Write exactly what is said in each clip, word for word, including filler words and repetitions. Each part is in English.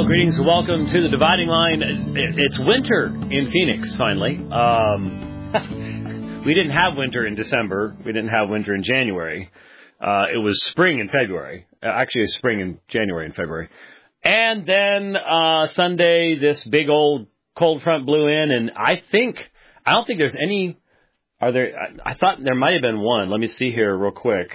Greetings and welcome to the Dividing Line. It's winter in Phoenix, finally. Um, we didn't have winter in December. We didn't have winter in January. Uh, it was spring in February. Actually, it was spring in January and February. And then uh, Sunday, this big old cold front blew in, and I think, I don't think there's any, are there, I, I thought there might have been one. Let me see here real quick.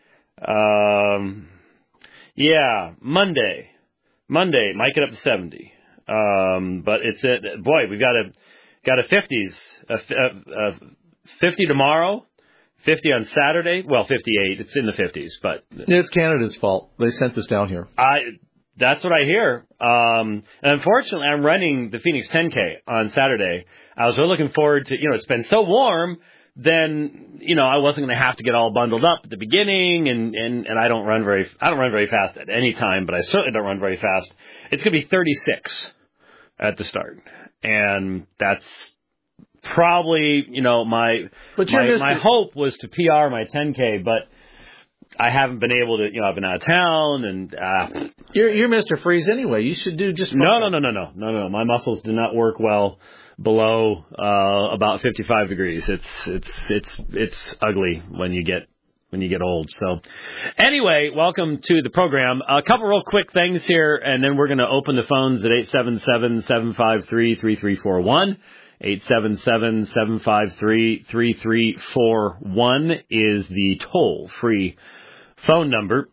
Um, yeah, Monday. Monday might get up to seventy. Um, but it's, a, boy, we've got a, got a fifties, a, a, a fifty tomorrow. fifty on Saturday. Well, fifty-eight. It's in the fifties, but it's Canada's fault. They sent this down here. I. That's what I hear. Um, and unfortunately, I'm running the Phoenix ten K on Saturday. I was really looking forward to. You know, it's been so warm. Then you know, I wasn't going to have to get all bundled up at the beginning, and, and, and I don't run very. I don't run very fast at any time, but I certainly don't run very fast. It's going to be thirty-six at the start, and that's. Probably, you know, my but my, my hope was to P R my ten K, but I haven't been able to. You know, I've been out of town, and uh, you're you're Mister Freeze anyway. You should do just no, no, no, no, no, no, no. My muscles do not work well below uh, about fifty-five degrees. It's it's it's it's ugly when you get when you get old. So, anyway, welcome to the program. A couple real quick things here, and then we're going to open the phones at eight seven seven, seven five three, three three four one. eight seven seven, seven five three, three three four one is the toll-free phone number.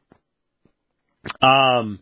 Um,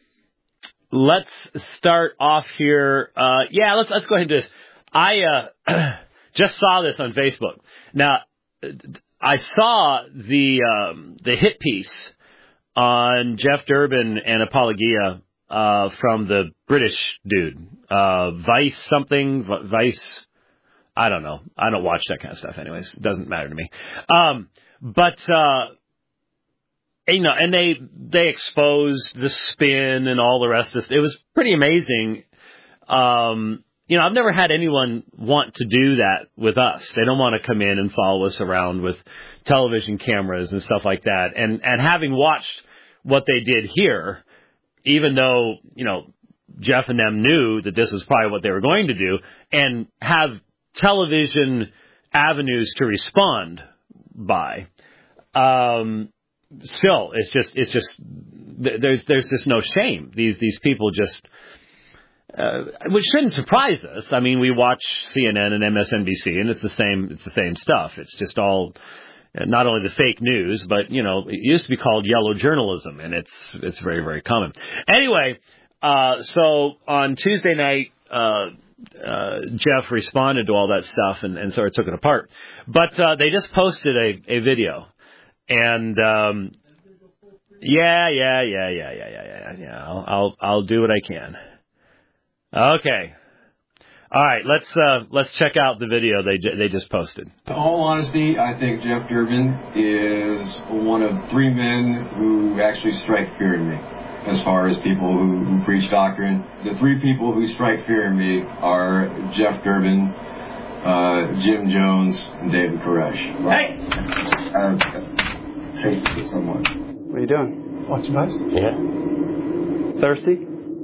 let's start off here. Uh, yeah, let's let's go ahead and do this. I uh, just saw this on Facebook. Now, I saw the um, the hit piece on Jeff Durbin and Apologia. Uh, from the British dude, uh, Vice something, Vice, I don't know. I don't watch that kind of stuff anyways. It doesn't matter to me. Um, but, uh, you know, and they, they exposed the spin and all the rest of this. It was pretty amazing. Um, you know, I've never had anyone want to do that with us. They don't want to come in and follow us around with television cameras and stuff like that. And, and having watched what they did here, even though, you know, Jeff and them knew that this was probably what they were going to do and have television avenues to respond by, um, still, it's just, it's just, there's, there's just no shame. These, these people just, uh, which shouldn't surprise us. I mean, we watch C N N and M S N B C and it's the same, it's the same stuff. It's just all, not only the fake news, but, you know, it used to be called yellow journalism, and it's it's very, very common. Anyway, uh, so on Tuesday night, uh, uh, Jeff responded to all that stuff and, and sort of took it apart. But uh, they just posted a, a video. And, um, yeah, yeah, yeah, yeah, yeah, yeah, yeah, yeah. I'll, I'll, I'll do what I can. Okay. All right, let's uh, let's check out the video they they just posted. In all honesty, I think Jeff Durbin is one of three men who actually strike fear in me. As far as people who, who preach doctrine, the three people who strike fear in me are Jeff Durbin, uh, Jim Jones, and David Koresh. Hey, I have to someone. What are you doing? Watching us? Yeah. Thirsty?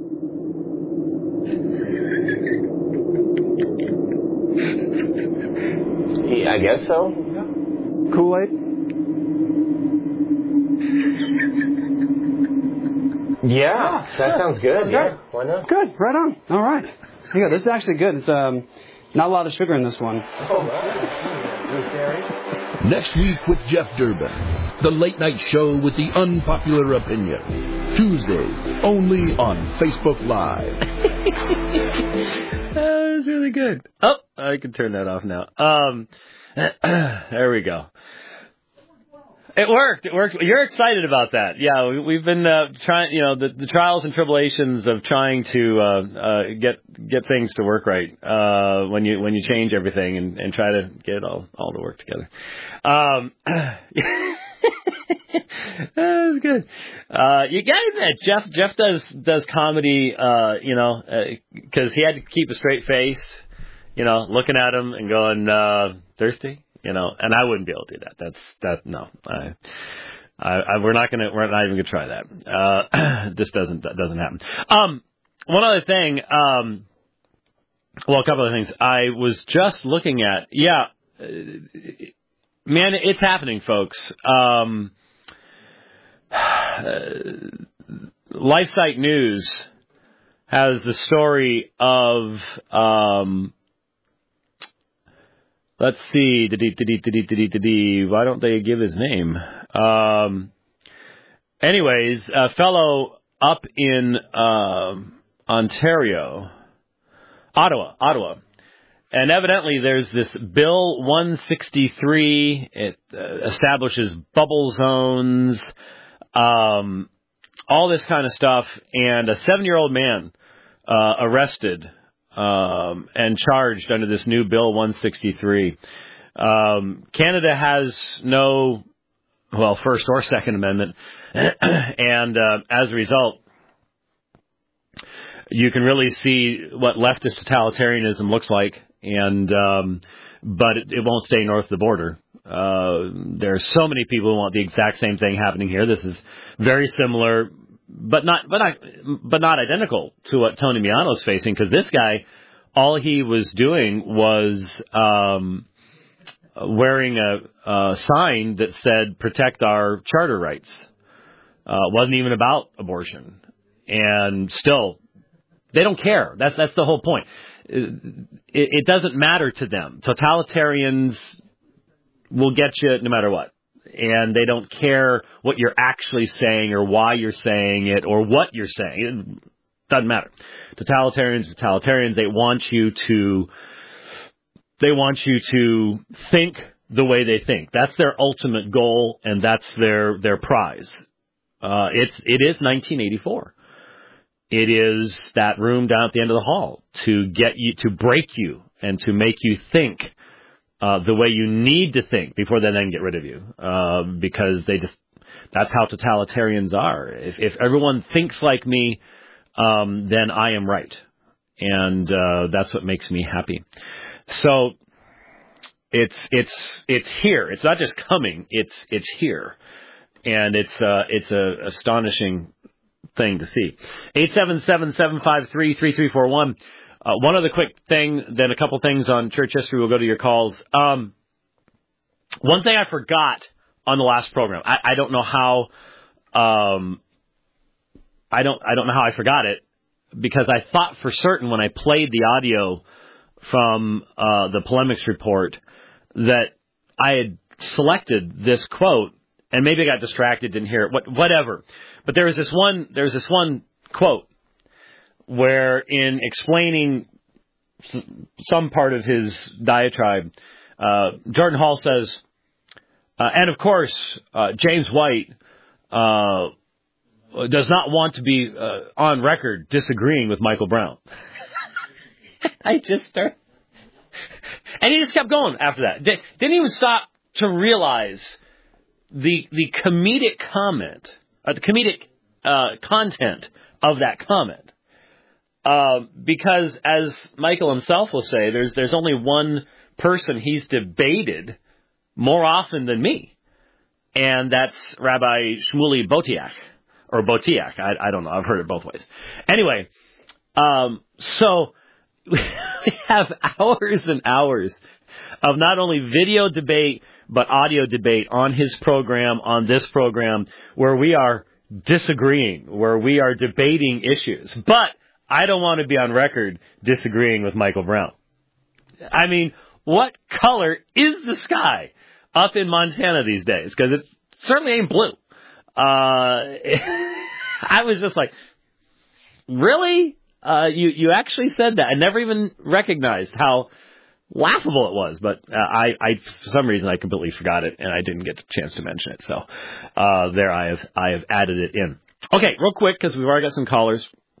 I guess so. Yeah. Kool-Aid? Yeah, that sounds good. Yeah, why not? Good, right on. All right. Yeah, this is actually good. It's um, not a lot of sugar in this one. Oh, right. Next week with Jeff Durbin, the late night show with the unpopular opinion. Tuesday, only on Facebook Live. That was really good. Oh, I can turn that off now. Um, there we go. It worked. It worked. You're excited about that. Yeah, we, we've been uh, trying, you know, the, the trials and tribulations of trying to uh, uh, get get things to work right uh, when you when you change everything and, and try to get it all, all to work together. Um, that was good. Uh, you got to admit, Jeff Jeff does does comedy, uh, you know, because uh, he had to keep a straight face, you know, looking at him and going, uh, thirsty? You know, and I wouldn't be able to do that. That's that. No, I, I, I we're not gonna. We're not even gonna try that. Uh, this doesn't that doesn't happen. Um, one other thing. Um, well, a couple of things. I was just looking at. Yeah, uh, man, it's happening, folks. Um, uh, LifeSite News has the story of. Um, let's see. Why don't they give his name? Um, anyways, a fellow up in uh, Ontario, Ottawa, Ottawa, and evidently there's this Bill one sixty-three. It uh, establishes bubble zones, um, all this kind of stuff, and a seven-year-old man uh, arrested um, and charged under this new Bill one sixty-three. Um, Canada has no, well, First or Second Amendment, and uh, as a result, you can really see what leftist totalitarianism looks like, and um, but it, it won't stay north of the border. Uh, there are so many people who want the exact same thing happening here. This is very similar, but not but not but not identical to what Tony Miano's facing, because this guy, all he was doing was um, wearing a, a sign that said "Protect our charter rights." Uh, wasn't even about abortion, and still. They don't care. That's that's the whole point. It, it doesn't matter to them. Totalitarians will get you no matter what. And they don't care what you're actually saying or why you're saying it or what you're saying. It doesn't matter. Totalitarians, totalitarians, they want you to, they want you to think the way they think. That's their ultimate goal, and that's their, their prize. Uh, it's, it is nineteen eighty-four. It is that room down at the end of the hall to get you, to break you and to make you think uh, the way you need to think before they then get rid of you. Uh, because they just, that's how totalitarians are. If, if everyone thinks like me, um, then I am right. And uh, that's what makes me happy. So it's, it's, it's here. It's not just coming. It's, it's here. And it's, uh, it's a astonishing thing to see. eight seven seven, seven five three, three three four one. Uh, one other quick thing, then a couple things on church history. We'll go to your calls. Um, one thing I forgot on the last program. I, I don't know how. Um, I don't. I don't know how I forgot it, because I thought for certain when I played the audio from uh, the polemics report that I had selected this quote, and maybe I got distracted, didn't hear it. What, whatever. But there was this one, there was this one quote where, in explaining some part of his diatribe, uh, Jordan Hall says, uh, and of course, uh, James White uh, does not want to be uh, on record disagreeing with Michael Brown. I just started, and he just kept going after that. Didn't even stop to realize the the comedic comment. Uh, the comedic uh, content of that comment, uh, because as Michael himself will say, there's there's only one person he's debated more often than me, and that's Rabbi Shmuley Boteach or Boteach. I, I don't know. I've heard it both ways. Anyway, um, so we have hours and hours of not only video debate, but audio debate on his program, on this program, where we are disagreeing, where we are debating issues. But I don't want to be on record disagreeing with Michael Brown. I mean, what color is the sky up in Montana these days? Because it certainly ain't blue. Uh, I was just like, really? Uh, you, you actually said that. I never even recognized how laughable it was, but uh, I, I, for some reason, I completely forgot it, and I didn't get a chance to mention it. So uh, there, I have, I have added it in. Okay, real quick, because we've already got some callers.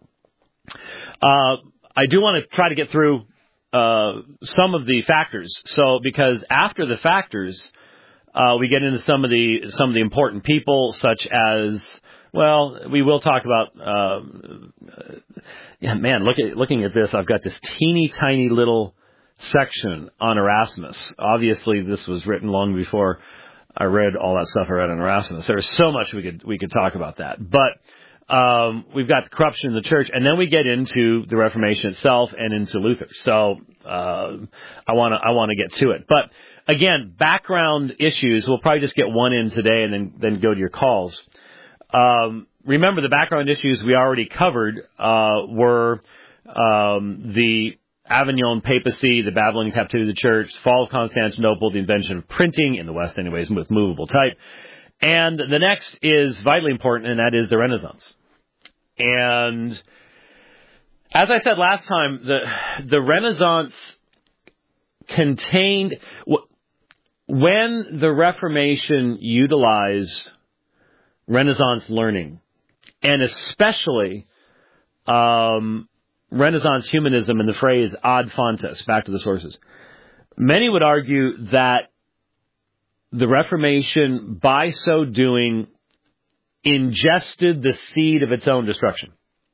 Uh, I do want to try to get through uh, some of the factors. So, because after the factors, uh, we get into some of the some of the important people, such as, well, we will talk about. Uh, yeah, man, look at looking at this. I've got this teeny tiny little section on Erasmus. Obviously, this was written long before I read all that stuff I read on Erasmus. There's so much we could we could talk about that. But Um, we've got the corruption in the church, and then we get into the Reformation itself and into Luther. So uh, I want to I want to get to it. But again, background issues. We'll probably just get one in today, and then then go to your calls. Um, remember, the background issues we already covered uh, were um, the Avignon papacy, the Babylonian captivity of the church, fall of Constantinople, the invention of printing in the West, anyways, with movable type. And the next is vitally important, and that is the Renaissance. And as I said last time, the the Renaissance contained, when the Reformation utilized Renaissance learning, and especially um, Renaissance humanism and the phrase ad fontes, back to the sources, many would argue that the Reformation, by so doing, ingested the seed of its own destruction.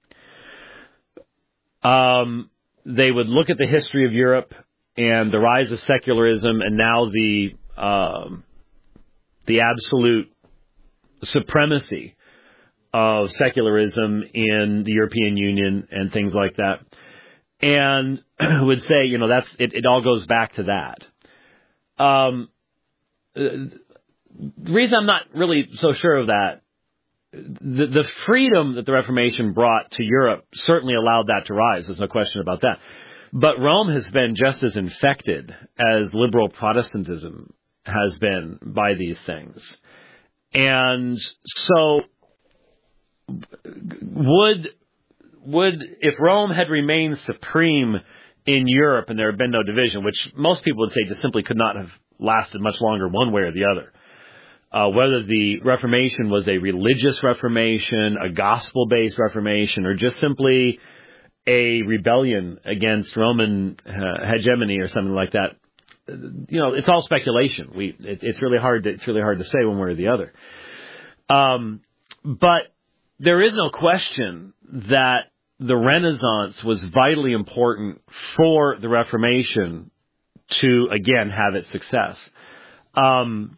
Um, they would look at the history of Europe and the rise of secularism, and now the um, the absolute supremacy of secularism in the European Union and things like that, and would say, you know, that's it. It all goes back to that. Um, The reason I'm not really so sure of that, the, the freedom that the Reformation brought to Europe certainly allowed that to rise. There's no question about that. But Rome has been just as infected as liberal Protestantism has been by these things. And so would, would, if Rome had remained supreme in Europe and there had been no division, which most people would say just simply could not have lasted much longer one way or the other. Uh, whether the Reformation was a religious Reformation, a gospel-based Reformation, or just simply a rebellion against Roman uh, hegemony or something like that, you know, it's all speculation. We it, it's really hard to it's really hard to say one way or the other. Um, but there is no question that the Renaissance was vitally important for the Reformation to, again, have its success. Um,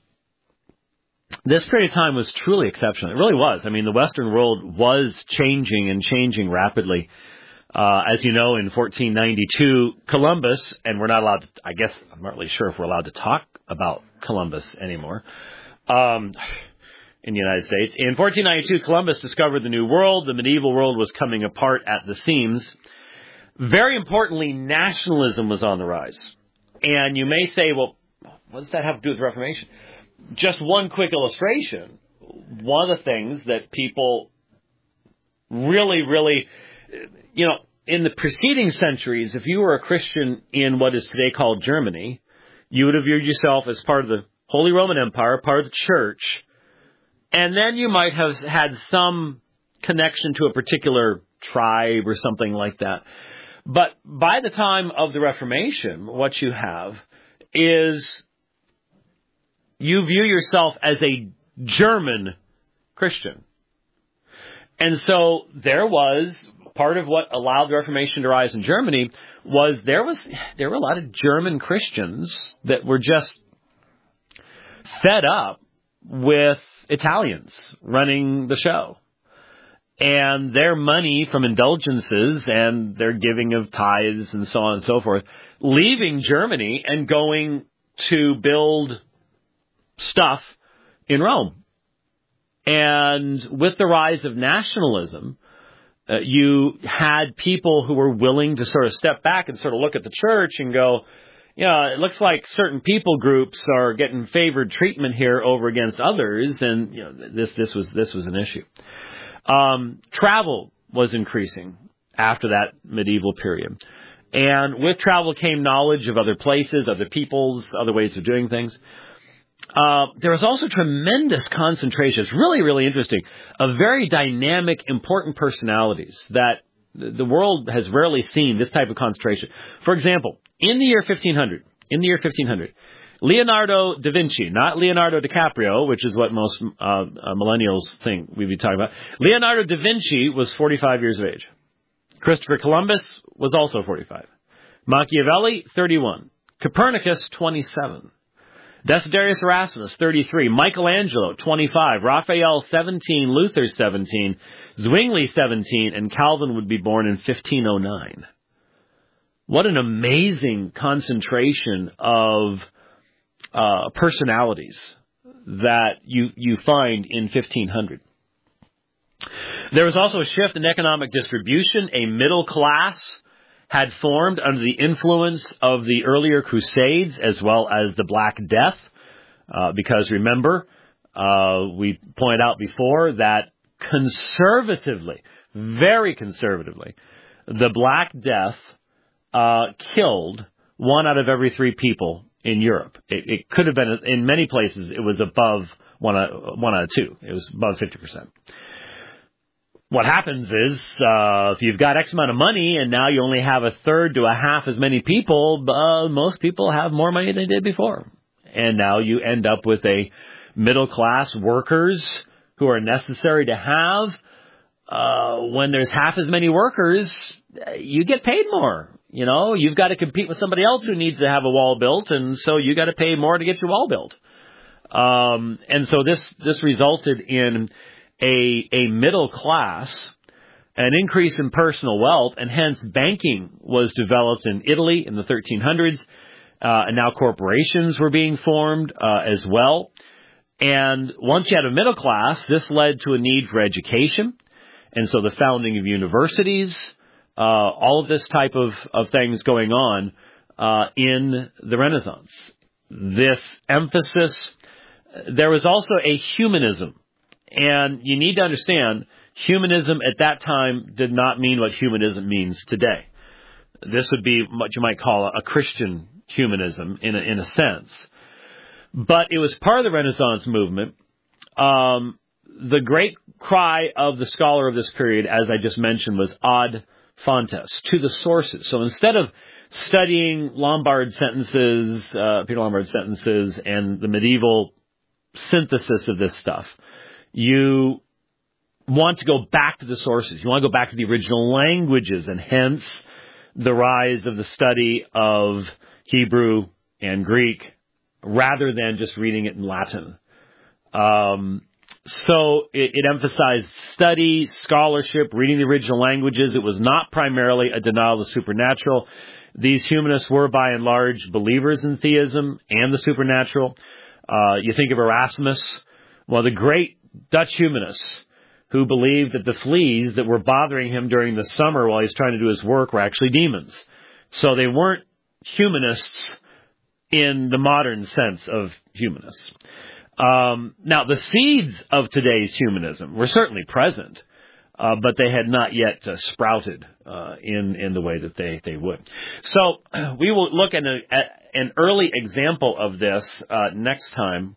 this period of time was truly exceptional. It really was. I mean, the Western world was changing and changing rapidly. Uh, as you know, in fourteen ninety-two, Columbus, and we're not allowed to, I guess, I'm not really sure if we're allowed to talk about Columbus anymore, um, in the United States. In fourteen ninety-two, Columbus discovered the New World. The medieval world was coming apart at the seams. Very importantly, nationalism was on the rise. And you may say, well, what does that have to do with the Reformation? Just one quick illustration. One of the things that people really, really, you know, in the preceding centuries, if you were a Christian in what is today called Germany, you would have viewed yourself as part of the Holy Roman Empire, part of the church, and then you might have had some connection to a particular tribe or something like that. But by the time of the Reformation, what you have is you view yourself as a German Christian. And so there was part of what allowed the Reformation to rise in Germany was there was there were a lot of German Christians that were just fed up with Italians running the show. And their money from indulgences and their giving of tithes and so on and so forth, leaving Germany and going to build stuff in Rome. And with the rise of nationalism, uh, you had people who were willing to sort of step back and sort of look at the church and go, you know, it looks like certain people groups are getting favored treatment here over against others, and you know, this this was this was an issue. Um, travel was increasing after that medieval period. And with travel came knowledge of other places, other peoples, other ways of doing things. Uh, there was also tremendous concentration. It's really, really interesting, of very dynamic, important personalities that the world has rarely seen this type of concentration. For example, in the year fifteen hundred, in the year fifteen hundred, Leonardo da Vinci, not Leonardo DiCaprio, which is what most uh, uh, millennials think we'd be talking about. Leonardo da Vinci was forty-five years of age. Christopher Columbus was also forty-five. Machiavelli, thirty-one. Copernicus, twenty-seven. Desiderius Erasmus, thirty-three. Michelangelo, twenty-five. Raphael, seventeen. Luther, seventeen. Zwingli, seventeen. And Calvin would be born in fifteen oh nine. What an amazing concentration of uh, personalities that you, you find in fifteen hundred. There was also a shift in economic distribution. A middle class had formed under the influence of the earlier Crusades as well as the Black Death. Uh, because remember, uh, we pointed out before that conservatively, very conservatively, the Black Death uh, killed one out of every three people in Europe. It, it could have been, in many places, it was above one out, one out of two. It was above fifty percent. What happens is, uh, if you've got X amount of money and now you only have a third to a half as many people, uh, most people have more money than they did before. And now you end up with a middle class workers who are necessary to have. Uh, when there's half as many workers, you get paid more. You know, you've got to compete with somebody else who needs to have a wall built, and so you got to pay more to get your wall built. Um, and so this, this resulted in a, a middle class, an increase in personal wealth, and hence banking was developed in Italy in the thirteen hundreds, uh, and now corporations were being formed, uh, as well. And once you had a middle class, this led to a need for education. And so the founding of universities, uh, all of this type of, of things going on, uh, in the Renaissance. This emphasis, there was also a humanism. And you need to understand, humanism at that time did not mean what humanism means today. This would be what you might call a Christian humanism in a, in a sense. But it was part of the Renaissance movement. Um, the great cry of the scholar of this period, as I just mentioned, was ad fontes, to the sources. So instead of studying Lombard sentences, uh, Peter Lombard sentences, and the medieval synthesis of this stuff, you want to go back to the sources. You want to go back to the original languages, and hence the rise of the study of Hebrew and Greek rather than just reading it in Latin. Um, so it, it emphasized study, scholarship, reading the original languages. It was not primarily a denial of the supernatural. These humanists were by and large believers in theism and the supernatural. Uh, you think of Erasmus, well, the great Dutch humanists who believed that the fleas that were bothering him during the summer while he was trying to do his work were actually demons. So they weren't humanists in the modern sense of humanists. Um, now, the seeds of today's humanism were certainly present, uh, but they had not yet uh, sprouted uh, in in the way that they, they would. So we will look at, a, at an early example of this uh, next time,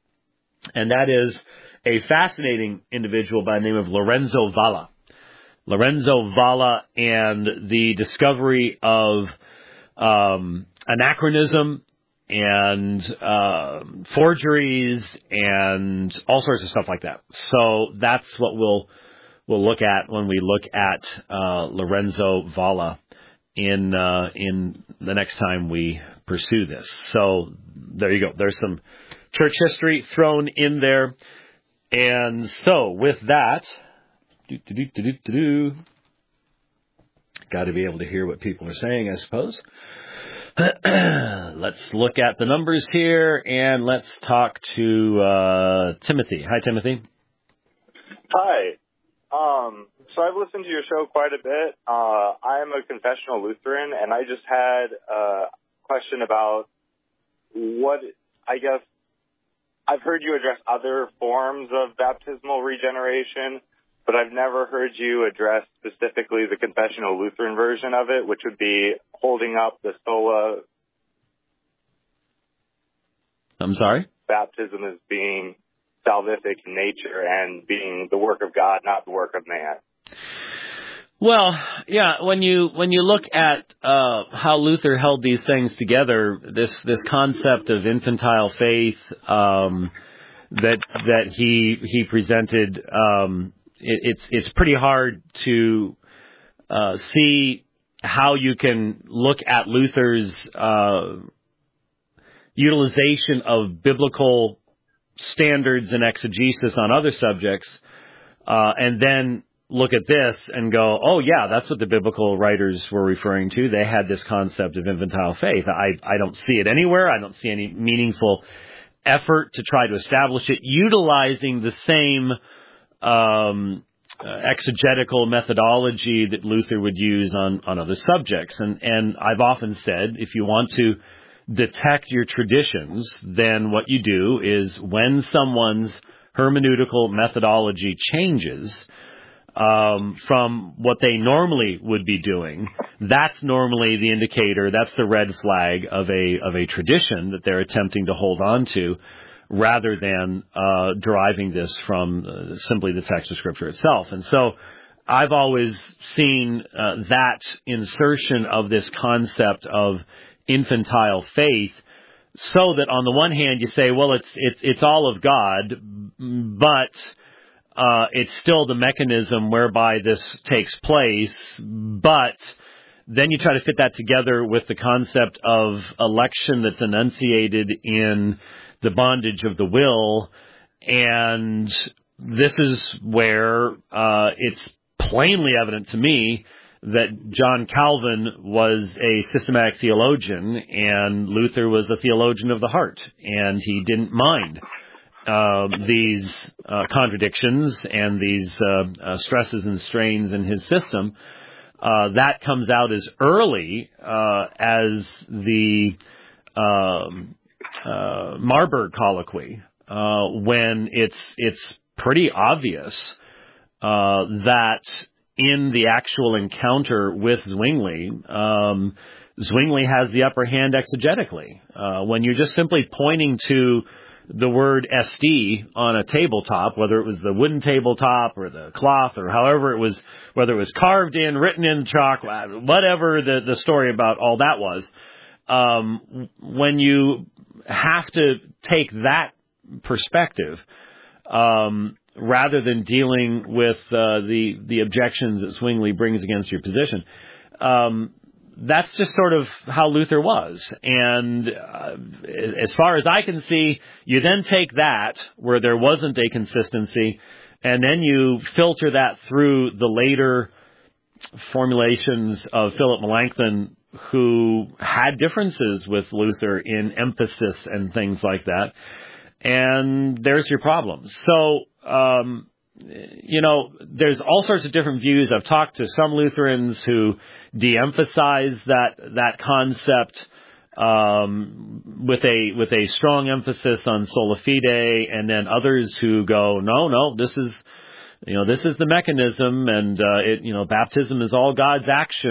and that is a fascinating individual by the name of Lorenzo Valla. Lorenzo Valla and the discovery of um, anachronism and uh, forgeries and all sorts of stuff like that. So that's what we'll we'll look at when we look at uh, Lorenzo Valla in uh, in the next time we pursue this. So there you go. There's some church history thrown in there. And so with that, do, do, do, do, do, do, got to be able to hear what people are saying, I suppose. Let's look at the numbers here, and let's talk to uh, Timothy. Hi, Timothy. Hi. Um, so I've listened to your show quite a bit. Uh, I'm a confessional Lutheran, and I just had a question about what, I guess, I've heard you address other forms of baptismal regeneration, but I've never heard you address specifically the confessional Lutheran version of it, which would be holding up the sola. I'm sorry? Baptism as being salvific in nature and being the work of God, not the work of man. Well, yeah, when you when you look at uh, how Luther held these things together, this this concept of infantile faith um, that that he he presented, um, it, it's it's pretty hard to uh, see how you can look at Luther's uh, utilization of biblical standards and exegesis on other subjects, uh, and then look at this and go, oh, yeah, that's what the biblical writers were referring to. They had this concept of infantile faith. I, I don't see it anywhere. I don't see any meaningful effort to try to establish it utilizing the same um, uh, exegetical methodology that Luther would use on, on other subjects. And, and I've often said, if you want to detect your traditions, then what you do is when someone's hermeneutical methodology changes um, from what they normally would be doing, that's normally the indicator, that's the red flag of a of a tradition that they're attempting to hold on to, rather than uh, deriving this from uh, simply the text of Scripture itself. And so I've always seen uh, that insertion of this concept of infantile faith, so that on the one hand you say, well, it's it's it's all of God, but uh, it's still the mechanism whereby this takes place. But then you try to fit that together with the concept of election that's enunciated in the bondage of the will, and this is where uh, it's plainly evident to me that John Calvin was a systematic theologian and Luther was a theologian of the heart, and he didn't mind uh, these uh, contradictions and these uh, uh, stresses and strains in his system. Uh, that comes out as early uh, as the um, uh, Marburg colloquy, uh, when it's it's pretty obvious uh, that in the actual encounter with Zwingli, um, Zwingli has the upper hand exegetically. Uh, when you're just simply pointing to the word S D on a tabletop, whether it was the wooden tabletop or the cloth or however it was, whether it was carved in, written in chalk, whatever the, the story about all that was, um, when you have to take that perspective, um, rather than dealing with uh, the the objections that Zwingli brings against your position, um, that's just sort of how Luther was. And uh, as far as I can see, you then take that where there wasn't a consistency, and then you filter that through the later formulations of Philip Melanchthon, who had differences with Luther in emphasis and things like that. And there's your problem. So, um, you know, there's all sorts of different views. I've talked to some Lutherans who de-emphasize that that concept um, with a with a strong emphasis on sola fide, and then others who go, no, no, this is, you know, this is the mechanism, and uh, it, you know, baptism is all God's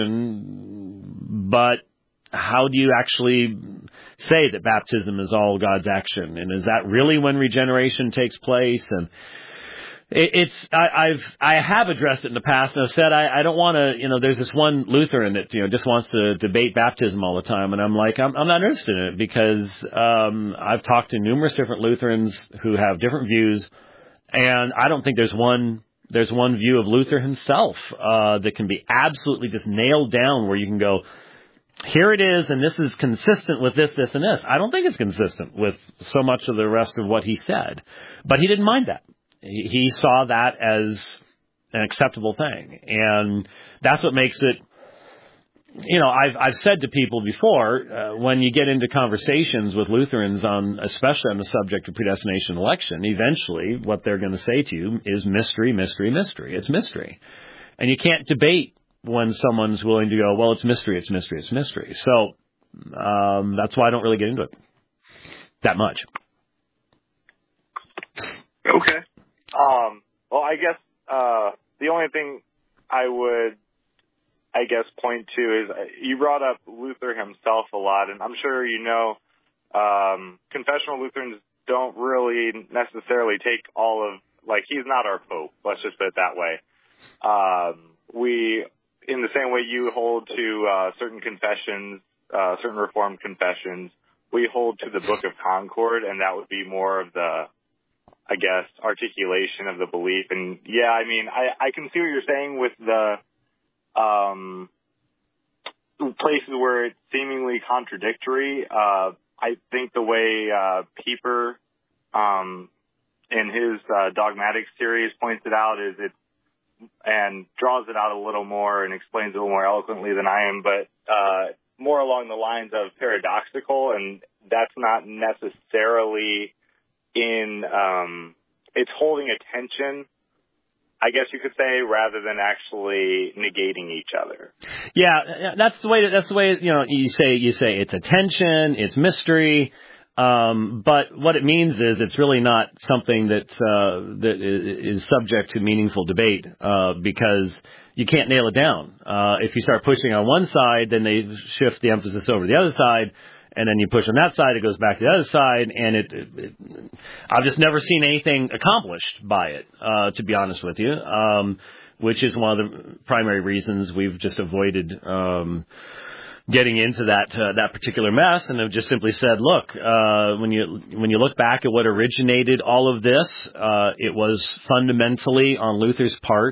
action, but how do you actually say that baptism is all God's action? And is that really when regeneration takes place? And it, it's, I, I've, I have addressed it in the past, and I've said, I, I don't want to, you know, there's this one Lutheran that, you know, just wants to debate baptism all the time. And I'm like, I'm, I'm not interested in it, because, um, I've talked to numerous different Lutherans who have different views, and I don't think there's one, there's one view of Luther himself, uh, that can be absolutely just nailed down where you can go, here it is, and this is consistent with this, this, and this. I don't think it's consistent with so much of the rest of what he said. But he didn't mind that. He, he saw that as an acceptable thing. And that's what makes it, you know, I've, I've said to people before, uh, when you get into conversations with Lutherans on, especially on the subject of predestination election, eventually what they're going to say to you is mystery, mystery, mystery. It's mystery. And you can't debate when someone's willing to go, well, it's mystery, it's mystery, it's mystery. So um, that's why I don't really get into it that much. Okay. Um, well, I guess uh, the only thing I would, I guess, point to is uh, you brought up Luther himself a lot, and I'm sure you know um, confessional Lutherans don't really necessarily take all of, like, he's not our Pope, let's just put it that way. Um, we... In the same way you hold to uh, certain confessions, uh, certain Reformed confessions, we hold to the Book of Concord, and that would be more of the, I guess, articulation of the belief. And, yeah, I mean, I, I can see what you're saying with the um, places where it's seemingly contradictory. Uh, I think the way uh, Pieper um, in his uh, dogmatic series points it out is it and draws it out a little more and explains it a little more eloquently than I am, but uh, more along the lines of paradoxical, and that's not necessarily in um, it's holding attention, I guess you could say, rather than actually negating each other. Yeah, that's the way. That's the way. You know, you say you say it's attention, it's mystery, um, but what it means is it's really not something that uh, that is subject to meaningful debate uh, because you can't nail it down. Uh, if you start pushing on one side, then they shift the emphasis over to the other side. And then you push on that side, it goes back to the other side, and it, it, it I've just never seen anything accomplished by it, uh, to be honest with you, um, which is one of the primary reasons we've just avoided um, getting into that uh, that particular mess, and have just simply said, look, uh, when you when you look back at what originated all of this, uh, it was fundamentally on Luther's part,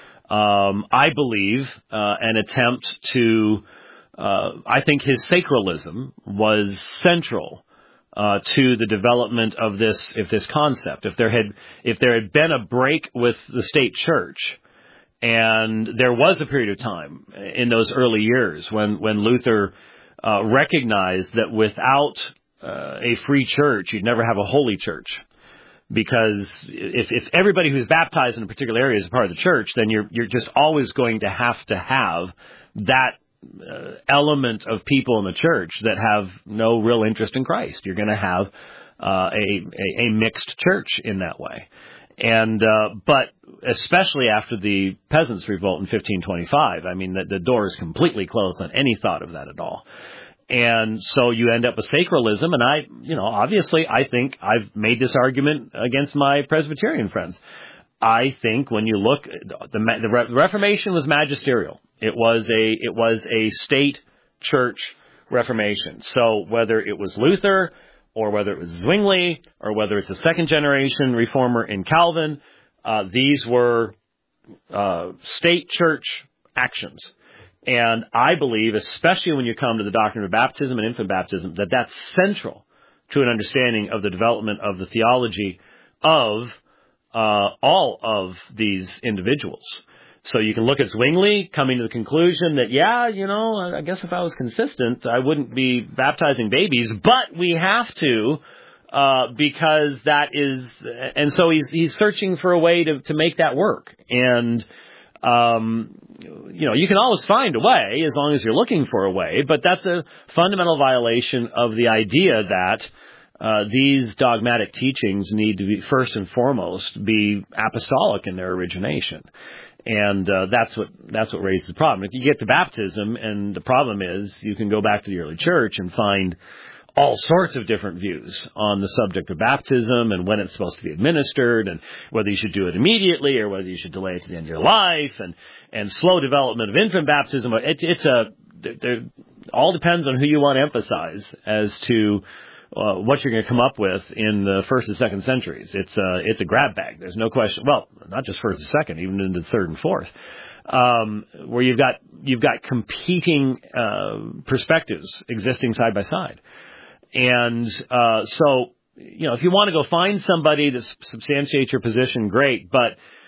um, I believe, uh, an attempt to Uh, I think his sacralism was central uh, to the development of this, if this concept. If there had, if there had been a break with the state church, and there was a period of time in those early years when when Luther uh, recognized that without uh, a free church, you'd never have a holy church. Because if, if everybody who's baptized in a particular area is a part of the church, then you're you're just always going to have to have that Uh, element of people in the church that have no real interest in Christ. You're going to have uh, a, a a mixed church in that way, and uh, but especially after the peasants' revolt in fifteen twenty-five, I mean the, the door is completely closed on any thought of that at all. And so you end up with sacralism, and I, you know, obviously I think I've made this argument against my Presbyterian friends. I think when you look, the, the Reformation was magisterial. It was a it was a state church Reformation. So whether it was Luther or whether it was Zwingli or whether it's a second generation reformer in Calvin, uh, these were uh, state church actions. And I believe, especially when you come to the doctrine of baptism and infant baptism, that that's central to an understanding of the development of the theology of uh, all of these individuals. So you can look at Zwingli coming to the conclusion that, yeah, you know, I guess if I was consistent, I wouldn't be baptizing babies, but we have to, uh, because that is, and so he's, he's searching for a way to, to make that work. And, um, you know, you can always find a way as long as you're looking for a way, but that's a fundamental violation of the idea that Uh, these dogmatic teachings need to be, first and foremost, be apostolic in their origination. And uh, that's what that's what raises the problem. If you get to baptism, and the problem is you can go back to the early church and find all sorts of different views on the subject of baptism and when it's supposed to be administered and whether you should do it immediately or whether you should delay it to the end of your life and, and slow development of infant baptism. It, it's a, it all depends on who you want to emphasize as to Uh, what you're going to come up with in the first and second centuries. It's a, it's a grab bag. There's no question. Well, not just first and second, even into the third and fourth, um, where you've got, you've got competing, uh, perspectives existing side by side. And, uh, so, you know, if you want to go find somebody that substantiates your position, great. But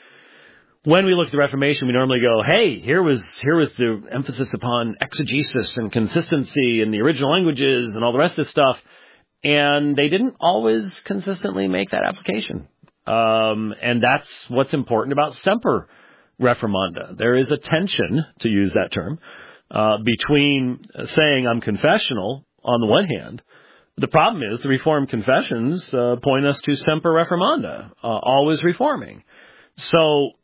when we look at the Reformation, we normally go, hey, here was, here was the emphasis upon exegesis and consistency in the original languages and all the rest of this stuff. And they didn't always consistently make that application. Um, and that's what's important about semper reformanda. There is a tension, to use that term, uh, between saying I'm confessional on the one hand. The problem is the Reformed confessions uh, point us to semper reformanda, uh, always reforming. So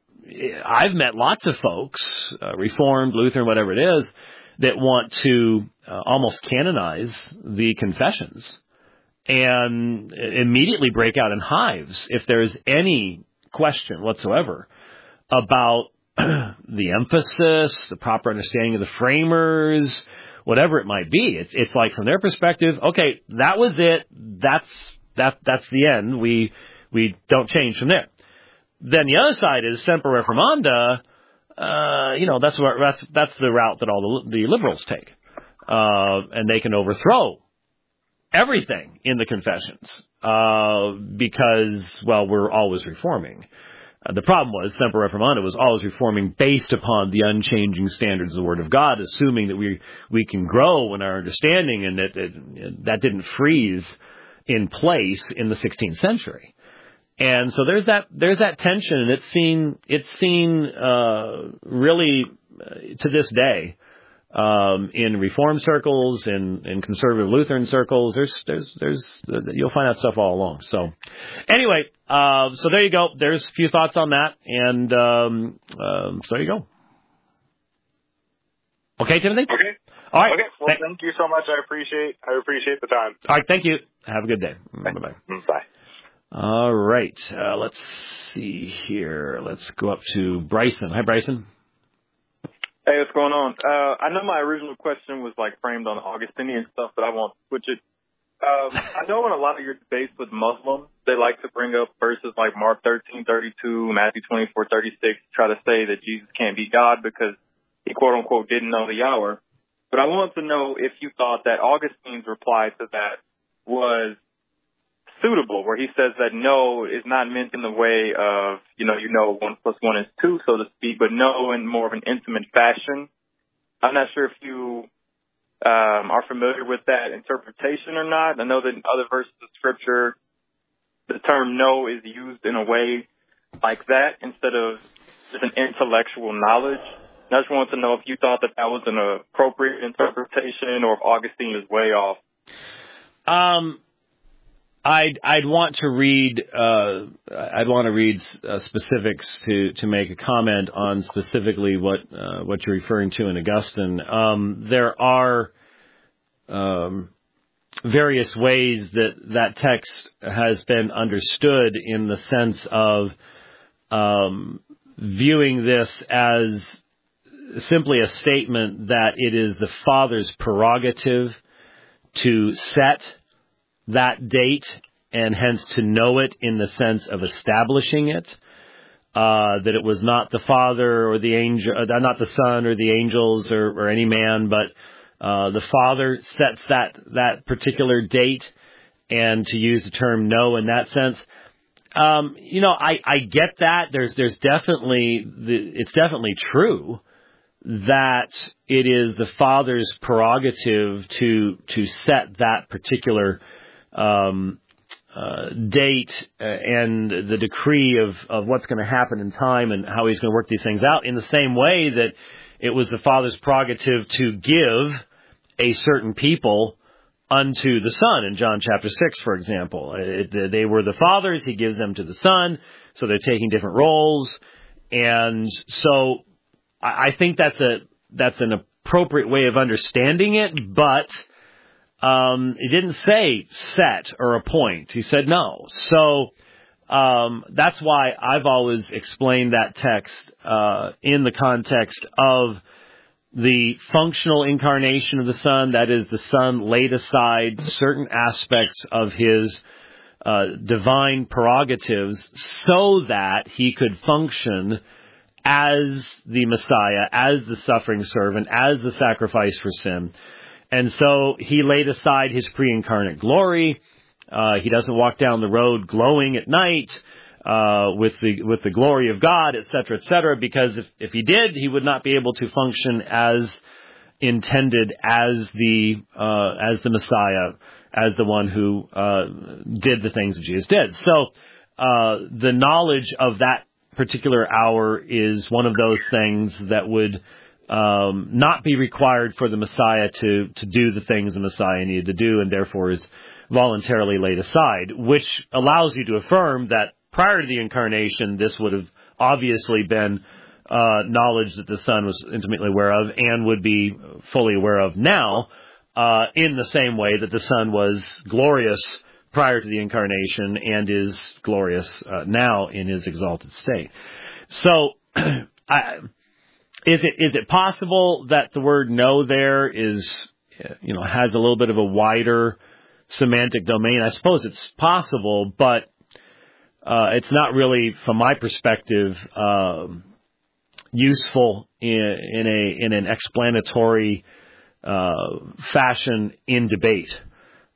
I've met lots of folks, uh, Reformed, Lutheran, whatever it is, that want to uh, almost canonize the confessions and immediately break out in hives if there's any question whatsoever about the emphasis, the proper understanding of the framers, whatever it might be. It's, it's like from their perspective, okay, that was it. That's that that's the end. We we don't change from there. Then the other side is semper reformanda. Uh, you know, that's where that's that's the route that all the, the liberals take, uh, and they can overthrow everything in the Confessions uh, because, well, we're always reforming. Uh, the problem was Semper Reformanda was always reforming based upon the unchanging standards of the Word of God, assuming that we we can grow in our understanding, and that it, that didn't freeze in place in the sixteenth century. And so there's that there's that tension, and it's seen it's seen uh, really uh, to this day um, in Reform circles, in, in conservative Lutheran circles. There's there's there's uh, you'll find that stuff all along. So anyway, uh, so there you go. There's a few thoughts on that, and um, um, so there you go. Okay, Timothy. Okay. All right. Okay. Well, Th- thank you so much. I appreciate I appreciate the time. All right. Thank you. Have a good day. Bye bye. Bye. All right. Uh, let's see here. Let's go up to Bryson. Hi, Bryson. Hey, what's going on? Uh, I know my original question was like framed on Augustinian stuff, but I won't switch it. Um, I know in a lot of your debates with Muslims, they like to bring up verses like Mark thirteen thirty-two, Matthew twenty-four thirty-six, try to say that Jesus can't be God because he quote unquote didn't know the hour. But I wanted to know if you thought that Augustine's reply to that was suitable, where he says that no is not meant in the way of, you know, you know, one plus one is two, so to speak, but no in more of an intimate fashion. I'm not sure if you um, are familiar with that interpretation or not. I know that in other verses of Scripture, the term no is used in a way like that instead of just an intellectual knowledge. And I just wanted to know if you thought that that was an appropriate interpretation or if Augustine is way off. Um. I'd I'd want to read uh, I'd want to read uh, specifics to, to make a comment on specifically what uh, what you're referring to in Augustine. Um, there are um, various ways that that text has been understood in the sense of um, viewing this as simply a statement that it is the Father's prerogative to set that date, and hence to know it in the sense of establishing it, uh, that it was not the Father or the angel, uh, not the Son or the angels or, or any man, but uh, the Father sets that that particular date, and to use the term "know" in that sense, um, you know, I, I get that. There's there's definitely the, it's definitely true that it is the Father's prerogative to to set that particular Um, uh, date uh, and the decree of, of what's going to happen in time and how he's going to work these things out, in the same way that it was the Father's prerogative to give a certain people unto the Son in John chapter six, for example. It, they were the Father's, he gives them to the Son, so they're taking different roles. And so I, I think that's a that's an appropriate way of understanding it, but Um, he didn't say set or appoint. He said no. So um, that's why I've always explained that text uh, in the context of the functional incarnation of the Son. That is, the Son laid aside certain aspects of his uh, divine prerogatives so that he could function as the Messiah, as the suffering servant, as the sacrifice for sin. And so he laid aside his pre-incarnate glory. Uh, he doesn't walk down the road glowing at night uh, with the with the glory of God, et cetera, et cetera, because if, if he did, he would not be able to function as intended as the uh, as the Messiah, as the one who uh, did the things that Jesus did. So uh, the knowledge of that particular hour is one of those things that would Um, not be required for the Messiah to, to do the things the Messiah needed to do, and therefore is voluntarily laid aside, which allows you to affirm that prior to the incarnation, this would have obviously been uh, knowledge that the Son was intimately aware of and would be fully aware of now, uh, in the same way that the Son was glorious prior to the incarnation and is glorious uh, now in his exalted state. So, I... Is it is it possible that the word "know" there is, you know, has a little bit of a wider semantic domain? I suppose it's possible, but uh, it's not really, from my perspective, um, useful in, in a in an explanatory uh, fashion in debate.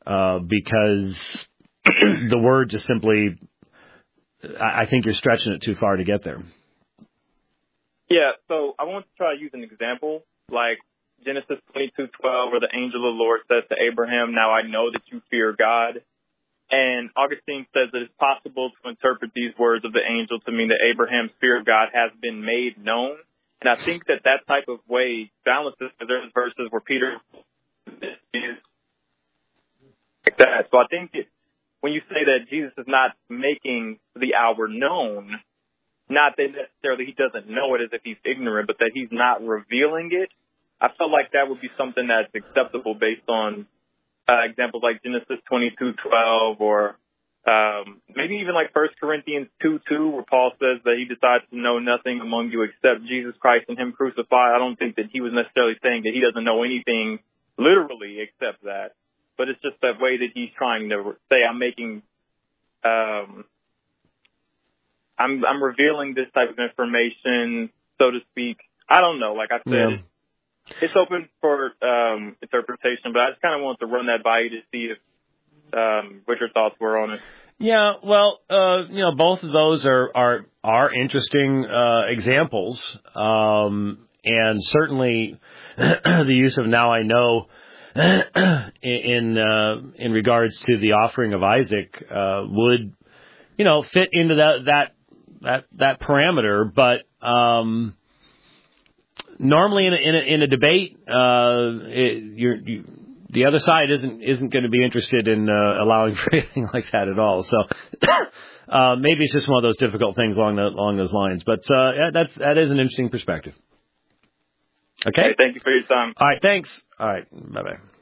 uh, because the word just simply, I think you're stretching it too far to get there. Yeah, so I want to try to use an example, like Genesis twenty-two twelve, where the angel of the Lord says to Abraham, "Now I know that you fear God." And Augustine says that it's possible to interpret these words of the angel to mean that Abraham's fear of God has been made known. And I think that that type of way balances, because there's verses where Peter is like that. So I think it, when you say that Jesus is not making the hour known, not that necessarily he doesn't know it as if he's ignorant, but that he's not revealing it, I felt like that would be something that's acceptable based on uh, examples like Genesis twenty-two twelve, or um, maybe even like First Corinthians two two, where Paul says that he decides to know nothing among you except Jesus Christ and him crucified. I don't think that he was necessarily saying that he doesn't know anything literally except that, but it's just that way that he's trying to say, I'm making, um, I'm I'm revealing this type of information, so to speak. I don't know. Like I said, Yeah. it's, it's open for um, interpretation, but I just kind of wanted to run that by you to see if um, what your thoughts were on it. Yeah, well, uh, you know, both of those are are are interesting uh, examples, um, and certainly the use of "now I know" in uh, in regards to the offering of Isaac uh, would, you know, fit into that that that that parameter. But um, normally in a, in a, in a debate, uh, it, you're, you, the other side isn't isn't going to be interested in uh, allowing for anything like that at all. So uh, maybe it's just one of those difficult things along the, along those lines. But uh, yeah, that's that is an interesting perspective. Okay. Hey, thank you for your time. All right. Thanks. All right. Bye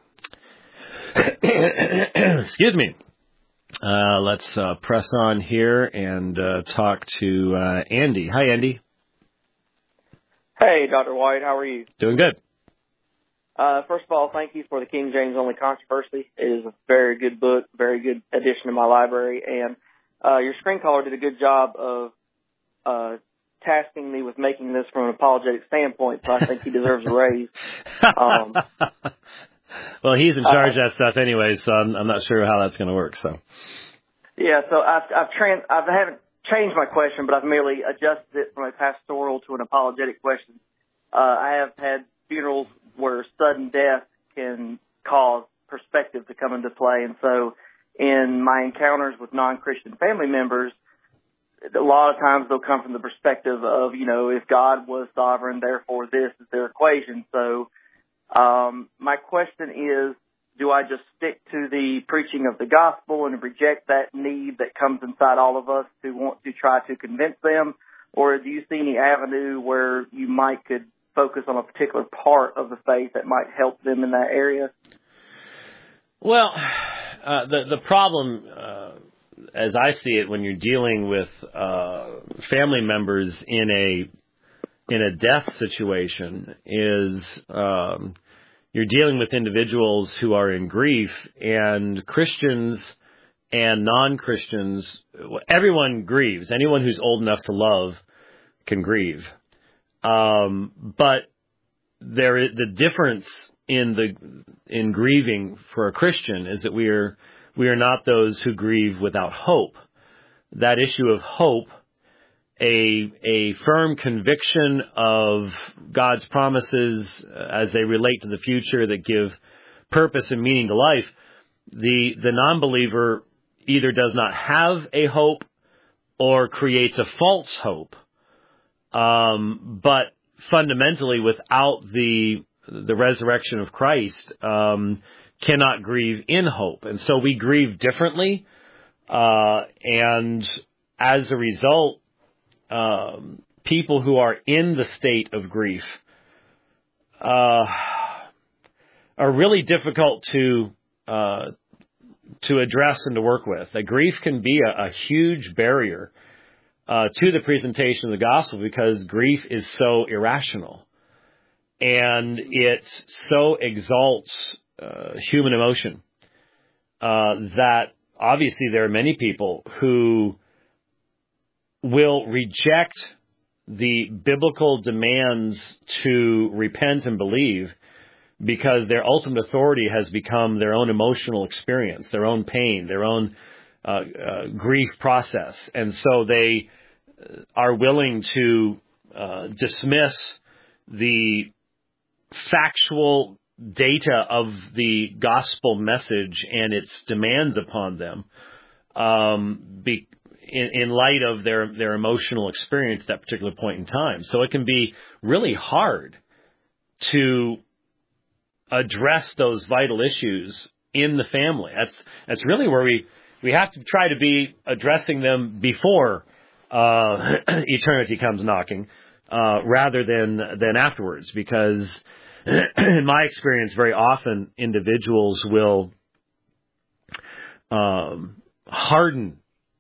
bye. Excuse me. Uh, let's uh, press on here and uh, talk to uh, Andy. Hi, Andy. Hey, Doctor White. How are you? Doing good. Uh, first of all, thank you for the King James Only Controversy. It is a very good book, very good addition to my library, and uh, your screen caller did a good job of uh, tasking me with making this from an apologetic standpoint, so I think he deserves a raise. Um, well, he's in charge uh, of that stuff anyway, so I'm, I'm not sure how that's going to work. So, yeah, so I've I've, trans, I haven't changed my question, but I've merely adjusted it from a pastoral to an apologetic question. Uh, I have had funerals where sudden death can cause perspective to come into play. And so in my encounters with non-Christian family members, a lot of times they'll come from the perspective of, you know, if God was sovereign, therefore this is their equation. So um, my question is, do I just stick to the preaching of the gospel and reject that need that comes inside all of us to want to try to convince them? Or do you see any avenue where you might could focus on a particular part of the faith that might help them in that area? Well, uh, the the problem, uh, as I see it, when you're dealing with uh, family members in a in a death situation, is um, you're dealing with individuals who are in grief, and Christians and non-Christians, everyone grieves. Anyone who's old enough to love can grieve. Um, but there is the difference in the in grieving for a Christian is that we are we are not those who grieve without hope. That issue of hope, a a firm conviction of God's promises as they relate to the future that give purpose and meaning to life, the the non-believer either does not have a hope or creates a false hope. Um, but fundamentally, without the the resurrection of Christ, um, cannot grieve in hope, and so we grieve differently. Uh, and as a result, um, people who are in the state of grief uh, are really difficult to uh, to address and to work with. A grief can be a, a huge barrier Uh, to the presentation of the gospel, because grief is so irrational and it so exalts uh, human emotion uh, that obviously there are many people who will reject the biblical demands to repent and believe because their ultimate authority has become their own emotional experience, their own pain, their own uh, uh, grief process. And so they are willing to uh, dismiss the factual data of the gospel message and its demands upon them um, be, in, in light of their, their emotional experience at that particular point in time. So it can be really hard to address those vital issues in the family. That's that's really where we, we have to try to be addressing them before uh, eternity comes knocking, uh, rather than than afterwards. Because in my experience, very often individuals will um, harden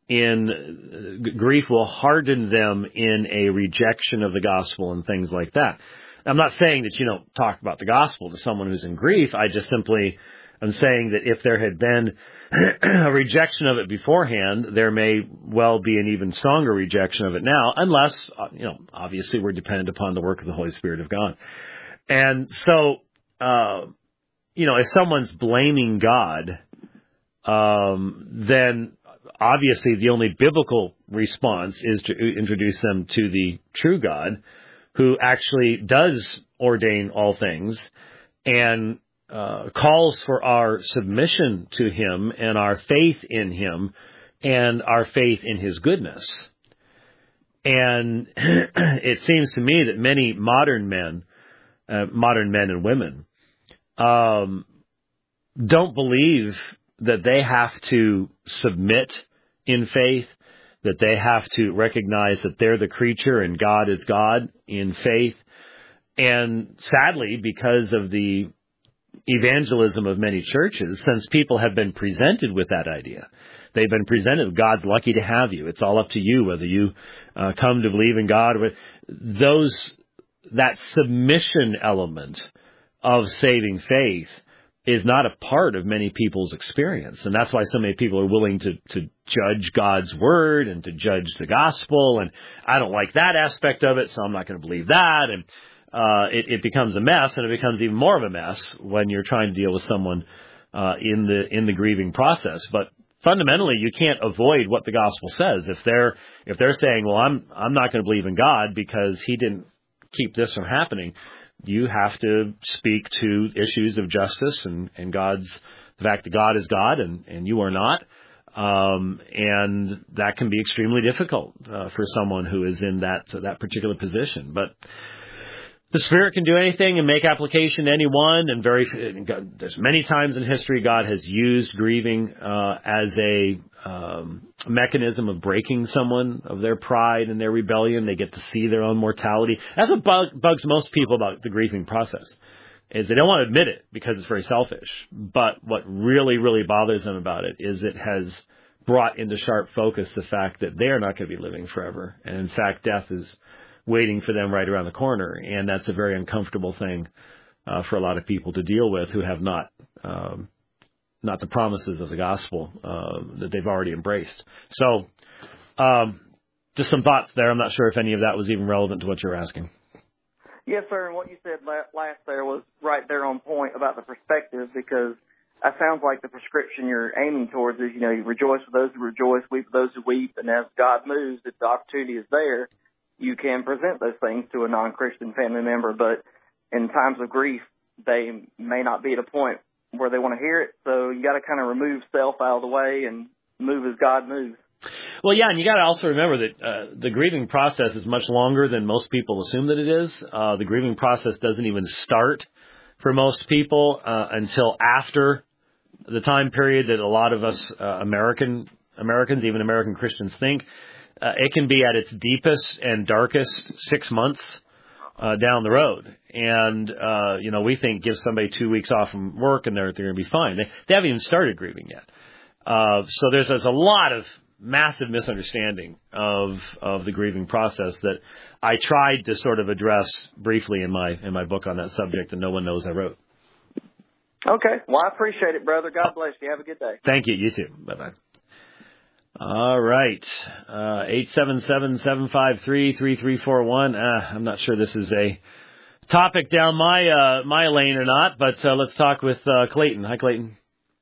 in grief will harden them in a rejection of the gospel and things like that. I'm not saying that you don't talk about the gospel to someone who's in grief. I just simply am saying that if there had been a rejection of it beforehand, there may well be an even stronger rejection of it now, unless, you know, obviously we're dependent upon the work of the Holy Spirit of God. And so, uh, you know, if someone's blaming God, um, then obviously the only biblical response is to introduce them to the true God, who actually does ordain all things and uh, calls for our submission to him and our faith in him and our faith in his goodness. And it seems to me that many modern men, uh, modern men and women, um, don't believe that they have to submit in faith, that they have to recognize that they're the creature and God is God in faith. And sadly, because of the evangelism of many churches, since people have been presented with that idea, they've been presented, God's lucky to have you. It's all up to you whether you uh, come to believe in God. Those, that submission element of saving faith is not a part of many people's experience. And that's why so many people are willing to, to judge God's word and to judge the gospel. And I don't like that aspect of it, so I'm not going to believe that. And uh, it, it becomes a mess, and it becomes even more of a mess when you're trying to deal with someone uh, in the in the grieving process. But fundamentally, you can't avoid what the gospel says. If they're if they're saying, well, I'm I'm not going to believe in God because he didn't keep this from happening, you have to speak to issues of justice and, and God's, the fact that God is God and, and you are not. Um, and that can be extremely difficult uh, for someone who is in that, so that particular position. But the Spirit can do anything and make application to anyone. And very, there's many times in history God has used grieving uh, as a um, mechanism of breaking someone of their pride and their rebellion. They get to see their own mortality. That's what bug, bugs most people about the grieving process, is they don't want to admit it because it's very selfish. But what really, really bothers them about it is it has brought into sharp focus the fact that they are not going to be living forever. And in fact, death is waiting for them right around the corner. And that's a very uncomfortable thing uh, for a lot of people to deal with who have not um, not the promises of the gospel uh, that they've already embraced. So um, just some thoughts there. I'm not sure if any of that was even relevant to what you're asking. Yes, sir. And what you said last there was right there on point about the perspective, because it sounds like the prescription you're aiming towards is, you know, you rejoice with those who rejoice, weep with those who weep. And as God moves, if the opportunity is there, you can present those things to a non-Christian family member. But in times of grief, they may not be at a point where they want to hear it. So you got to kind of remove self out of the way and move as God moves. Well, yeah, and you got to also remember that uh, the grieving process is much longer than most people assume that it is. Uh, the grieving process doesn't even start for most people uh, until after the time period that a lot of us uh, American Americans, even American Christians, think. Uh, it can be at its deepest and darkest six months uh, down the road. And, uh, you know, we think give somebody two weeks off from work and they're, they're going to be fine. They, they haven't even started grieving yet. Uh, so there's, there's a lot of massive misunderstanding of of the grieving process that I tried to sort of address briefly in my in my book on that subject, and no one knows I wrote. Okay. Well, I appreciate it, brother. God bless you. Have a good day. Thank you. You too. Bye-bye. All right. Uh, eight seven seven, seven five three, three three four one. Uh, I'm not sure this is a topic down my uh, my lane or not, but uh, let's talk with uh, Clayton. Hi, Clayton.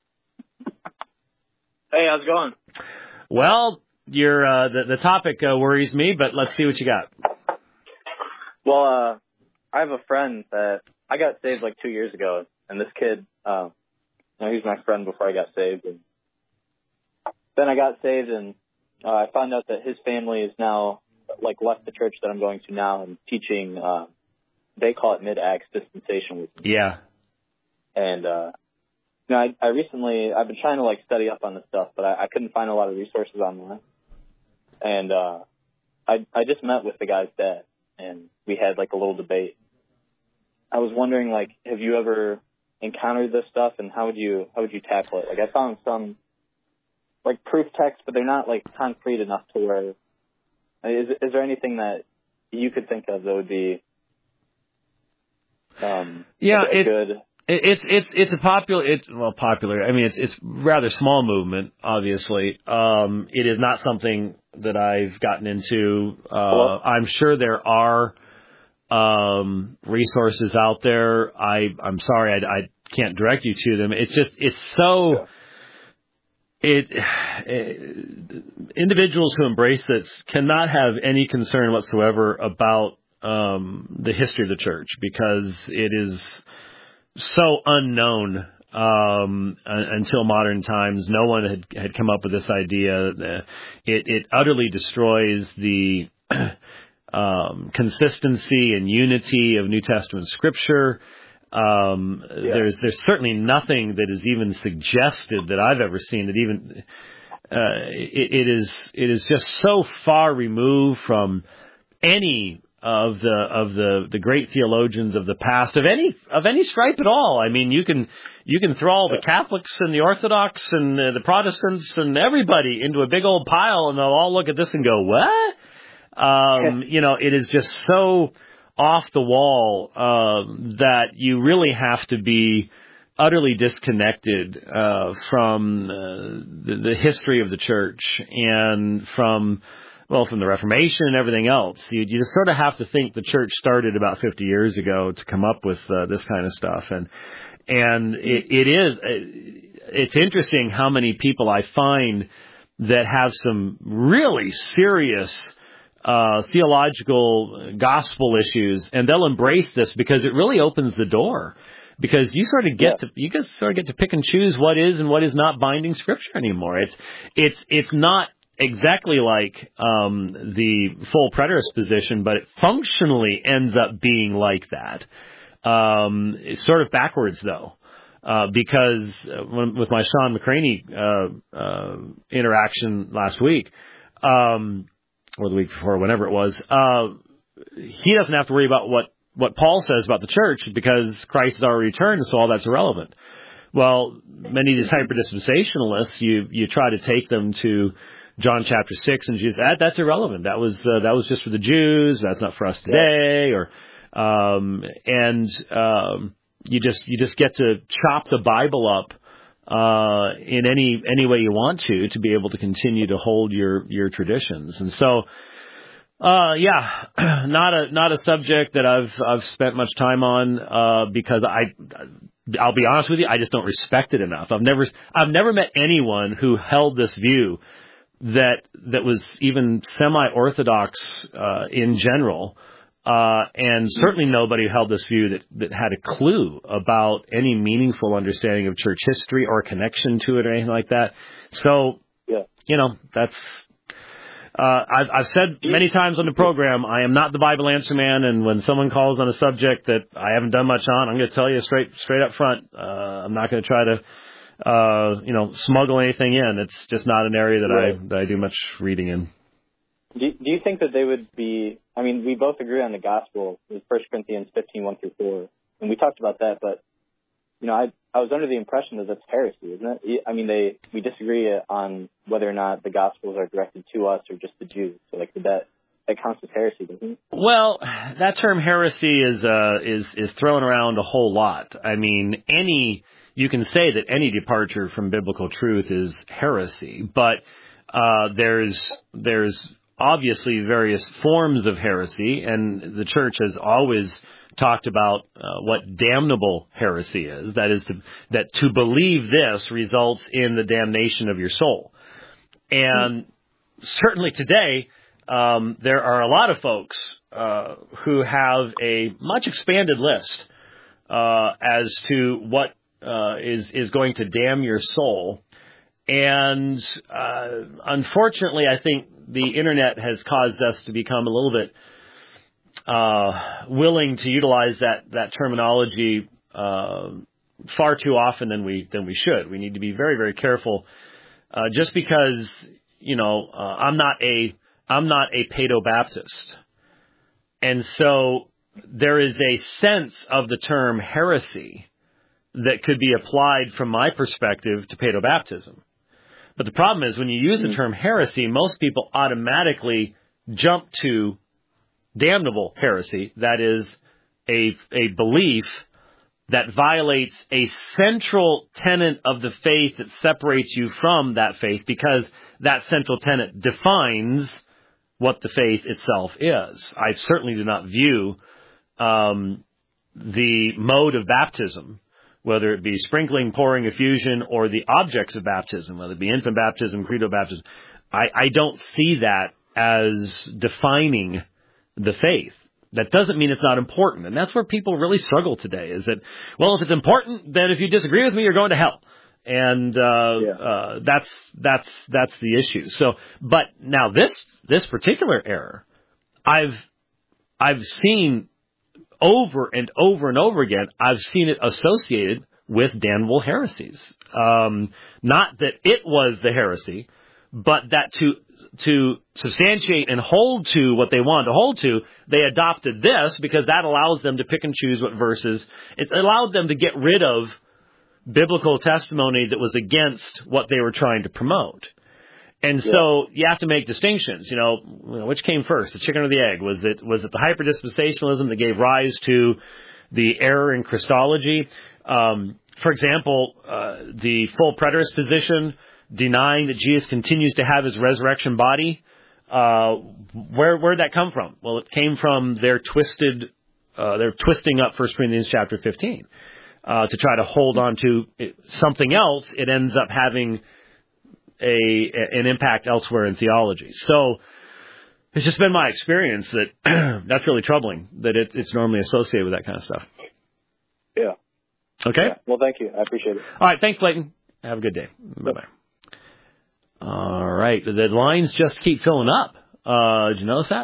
Hey, how's it going? Well, your uh, the, the topic uh, worries me, but let's see what you got. Well, uh, I have a friend that I got saved like two years ago, and this kid, uh, you know, he was my friend before I got saved, and then I got saved, and uh, I found out that his family is now like left the church that I'm going to now and teaching. Uh, they call it mid-acts dispensationalism. Yeah. And uh, you know, I, I recently I've been trying to like study up on this stuff, but I, I couldn't find a lot of resources online. And uh, I I just met with the guy's dad, and we had like a little debate. I was wondering, like, have you ever encountered this stuff, and how would you how would you tackle it? Like, I found some like proof texts, but they're not like concrete enough to where. Is is there anything that you could think of that would be? Um, yeah, a, a it, good. It, it's it's it's a popular. It's well popular. I mean, it's it's rather small movement. Obviously, um, it is not something that I've gotten into. Uh, well, I'm sure there are um, resources out there. I I'm sorry, I, I can't direct you to them. It's just it's so. Yeah. It, it individuals who embrace this cannot have any concern whatsoever about um, the history of the church, because it is so unknown um, until modern times. No one had, had come up with this idea. It, it utterly destroys the um, consistency and unity of New Testament Scripture. Um, yeah. There's there's certainly nothing that is even suggested that I've ever seen that even uh, it, it is it is just so far removed from any of the of the, the great theologians of the past, of any of any stripe at all. I mean, you can you can throw all the Catholics and the Orthodox and the, the Protestants and everybody into a big old pile, and they'll all look at this and go, "What?" Um, you know, it is just so off the wall uh, that you really have to be utterly disconnected uh, from uh, the, the history of the church and from, well, from the Reformation and everything else. You, you just sort of have to think the church started about fifty years ago to come up with uh, this kind of stuff. And and it, it is, it's interesting how many people I find that have some really serious Uh, theological gospel issues, and they'll embrace this because it really opens the door. Because you sort of get yeah. to you guys sort of get to pick and choose what is and what is not binding Scripture anymore. It's it's it's not exactly like um, the full preterist position, but it functionally ends up being like that. Um, it's sort of backwards though. Uh, because when, with my Sean McCraney uh, uh, interaction last week, um, or the week before, whenever it was, uh, he doesn't have to worry about what, what Paul says about the church because Christ has already returned, so all that's irrelevant. Well, many of these hyper-dispensationalists, you, you try to take them to John chapter six, and Jesus, that, that's irrelevant. That was, uh, that was just for the Jews. That's not for us today. Or, um, and, um, you just, you just get to chop the Bible up uh, in any, any way you want to, to be able to continue to hold your, your traditions. And so, uh, yeah, not a, not a subject that I've, I've spent much time on, uh, because I, I'll be honest with you, I just don't respect it enough. I've never, I've never met anyone who held this view that, that was even semi-orthodox, uh, in general. Uh, and certainly nobody held this view that, that had a clue about any meaningful understanding of church history or connection to it or anything like that. So, yeah. you know, that's, uh, I've, I've said many times on the program, I am not the Bible answer man. And when someone calls on a subject that I haven't done much on, I'm going to tell you straight, straight up front. Uh, I'm not going to try to, uh, you know, smuggle anything in. It's just not an area that right. I, that I do much reading in. Do, do you think that they would be, I mean, we both agree on the gospel with First Corinthians fifteen, one through four, and we talked about that, but, you know, I I was under the impression that that's heresy, isn't it? I mean, they we disagree on whether or not the gospels are directed to us or just the Jews. So, like, that that counts as heresy, doesn't it? Well, that term heresy is uh is is thrown around a whole lot. I mean, any you can say that any departure from biblical truth is heresy, but uh there's there's obviously various forms of heresy, and the church has always talked about uh, what damnable heresy is. That is, to, that to believe this results in the damnation of your soul. And certainly today, um, there are a lot of folks uh, who have a much expanded list uh, as to what uh, is is going to damn your soul. And uh, unfortunately, I think the internet has caused us to become a little bit uh, willing to utilize that that terminology uh, far too often than we than we should. We need to be very, very careful. Uh, just because, you know, uh, I'm not a I'm not a Paedo-Baptist, and so there is a sense of the term heresy that could be applied from my perspective to Paedo-Baptism. But the problem is when you use the term heresy, most people automatically jump to damnable heresy. That is a a belief that violates a central tenet of the faith that separates you from that faith, because that central tenet defines what the faith itself is. I certainly do not view um, the mode of baptism, whether it be sprinkling, pouring, effusion, or the objects of baptism, whether it be infant baptism, credo baptism, I, I don't see that as defining the faith. That doesn't mean it's not important. And that's where people really struggle today, is that, well, if it's important, then if you disagree with me, you're going to hell. And uh, yeah. uh, that's that's that's the issue. So, but now this this particular error, I've I've seen over and over and over again. I've seen it associated with damnable heresies. Um, not that it was the heresy, but that to to substantiate and hold to what they wanted to hold to, they adopted this because that allows them to pick and choose what verses. It allowed them to get rid of biblical testimony that was against what they were trying to promote. And yeah. so you have to make distinctions. You know, which came first, the chicken or the egg? Was it was it the hyperdispensationalism that gave rise to the error in Christology? Um, for example, uh, the full preterist position, denying that Jesus continues to have his resurrection body. Uh, where where did that come from? Well, it came from their twisted, uh, their twisting up First Corinthians chapter fifteen uh, to try to hold on to something else. It ends up having a an impact elsewhere in theology. So it's just been my experience that that's really troubling, that it, it's normally associated with that kind of stuff. Yeah. Okay. Yeah. Well, thank you. I appreciate it. All right. Thanks, Clayton. Have a good day. Bye-bye. All right. The lines just keep filling up. Uh, did you notice that?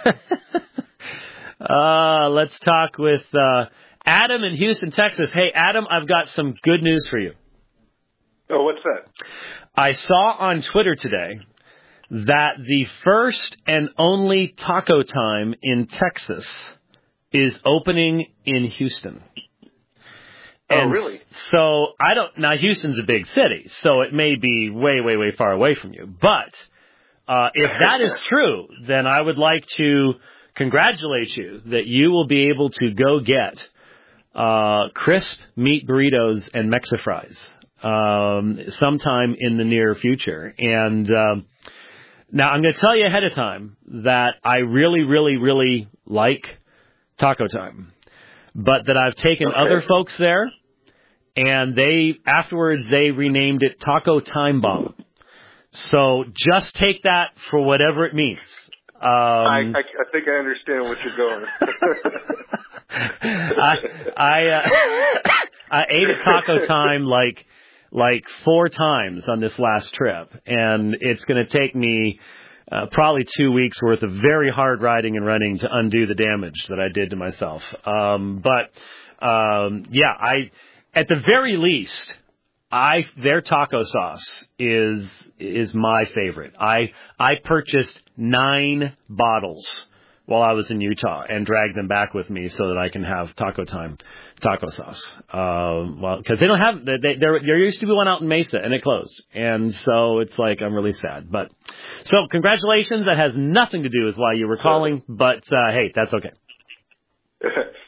uh, let's talk with uh, Adam in Houston, Texas. Hey, Adam, I've got some good news for you. Oh, what's that? I saw on Twitter today that the first and only Taco Time in Texas is opening in Houston. Oh, and really? So I don't. Now Houston's a big city, so it may be way, way, way far away from you. But uh, if that is true, then I would like to congratulate you that you will be able to go get uh, crisp meat burritos and Mexa fries um, sometime in the near future. And um, now I'm going to tell you ahead of time that I really, really, really like Taco Time, but that I've taken okay. other folks there, and they afterwards they renamed it Taco Time Bomb. So just take that for whatever it means. Um, I, I, I think I understand what you're going. I I, uh, I ate at Taco Time like like four times on this last trip, and it's going to take me Uh, probably two weeks worth of very hard riding and running to undo the damage that I did to myself. Um, but, um, yeah, I, at the very least, I, their taco sauce is, is my favorite. I, I purchased nine bottles while I was in Utah and dragged them back with me so that I can have Taco Time taco sauce. Um, well, cause they don't have, they, there, there used to be one out in Mesa and it closed. And so it's like, I'm really sad, but so congratulations. That has nothing to do with why you were calling, but, uh, hey, that's okay.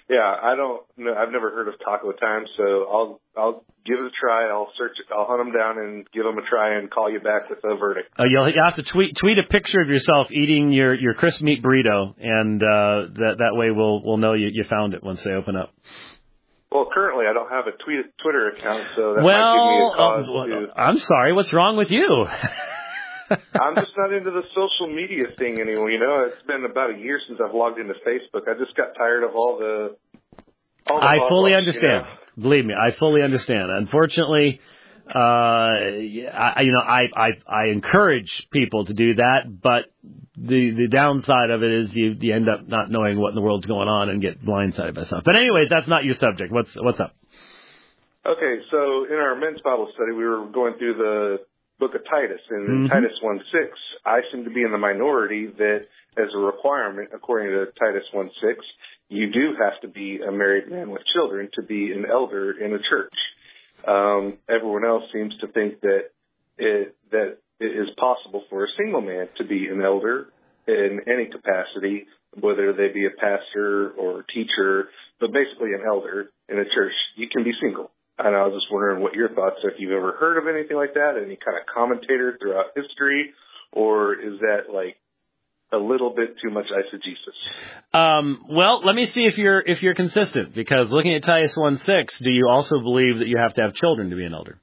Yeah, I don't know. I've never heard of Taco Time, so I'll I'll give it a try. I'll search it. I'll hunt them down and give them a try and call you back with a verdict. Uh, you'll you have to tweet tweet a picture of yourself eating your, your crisp meat burrito, and uh, that that way we'll we'll know you, you found it once they open up. Well, currently I don't have a tweet, Twitter account, so that well, might give me a cause uh, to. I'm sorry. What's wrong with you? I'm just not into the social media thing anymore. You know, it's been about a year since I've logged into Facebook. I just got tired of all the. All the I fully blogs, understand. You know? Believe me, I fully understand. Unfortunately, uh, I, you know, I, I I encourage people to do that, but the the downside of it is you you end up not knowing what in the world's going on and get blindsided by stuff. But anyways, that's not your subject. What's what's up? Okay, so in our men's Bible study, we were going through the book of Titus, and in Mm-hmm. Titus one six, I seem to be in the minority that, as a requirement, according to Titus one six, you do have to be a married man with children to be an elder in a church. Um, everyone else seems to think that it, that it is possible for a single man to be an elder in any capacity, whether they be a pastor or a teacher, but basically an elder in a church. You can be single. And I was just wondering what your thoughts are, if you've ever heard of anything like that, any kind of commentator throughout history, or is that like a little bit too much eisegesis? Um, well, let me see if you're if you're consistent, because looking at Titus one six, do you also believe that you have to have children to be an elder?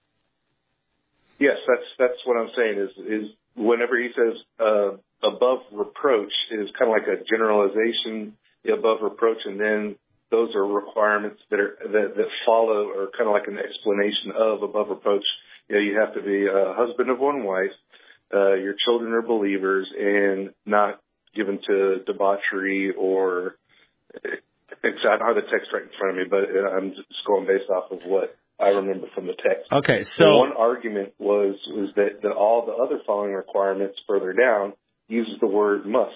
Yes, that's that's what I'm saying. Is is whenever he says uh, above reproach, is kind of like a generalization above reproach, and then those are requirements that are that, that follow, or kind of like an explanation of above reproach. You know, you have to be a husband of one wife, uh, your children are believers, and not given to debauchery or. It's, I don't have the text right in front of me, but I'm just going based off of what I remember from the text. Okay, so and one argument was was that, that all the other following requirements further down uses the word must.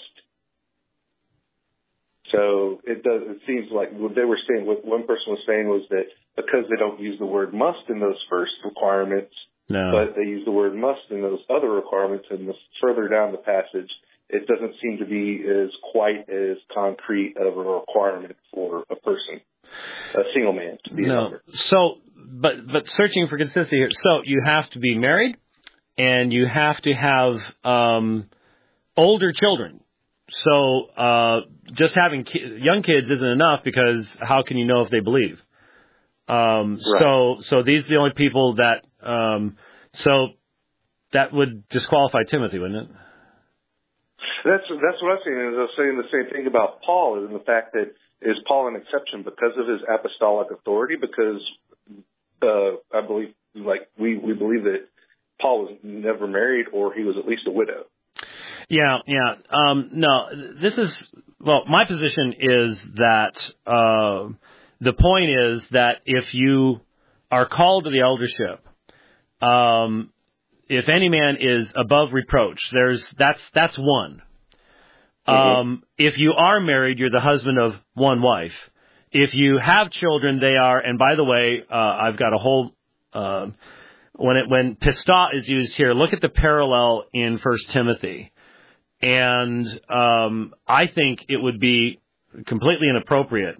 So it does. It seems like what they were saying, what one person was saying was that because they don't use the word must in those first requirements, no. but they use the word must in those other requirements, and the further down the passage, it doesn't seem to be as quite as concrete of a requirement for a person, a single man, to be no. an elder. So, but but searching for consistency here. So you have to be married, and you have to have um, older children. So uh, just having ki- young kids isn't enough, because how can you know if they believe? Um, Right. So so these are the only people that um, so that would disqualify Timothy, wouldn't it? That's that's what I'm saying. Is I was saying the same thing about Paul, is in the fact that is Paul an exception because of his apostolic authority? Because uh, I believe, like we, we believe that Paul was never married, or he was at least a widow. Yeah, yeah. Um, no, this is, well, my position is that uh, the point is that if you are called to the eldership, um, if any man is above reproach, there's that's that's one. Mm-hmm. Um, if you are married, you're the husband of one wife. If you have children, they are, and by the way, uh, I've got a whole, uh, when it, when pistah is used here, look at the parallel in First Timothy. And um, I think it would be completely inappropriate,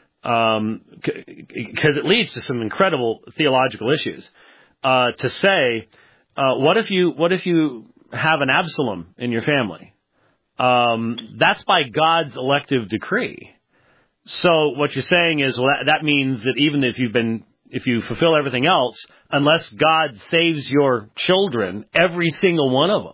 um, because it leads to some incredible theological issues, uh, to say, uh, what if you what if you have an Absalom in your family? Um, that's by God's elective decree. So what you're saying is, well, that, that means that even if you've been if you fulfill everything else, unless God saves your children, every single one of them,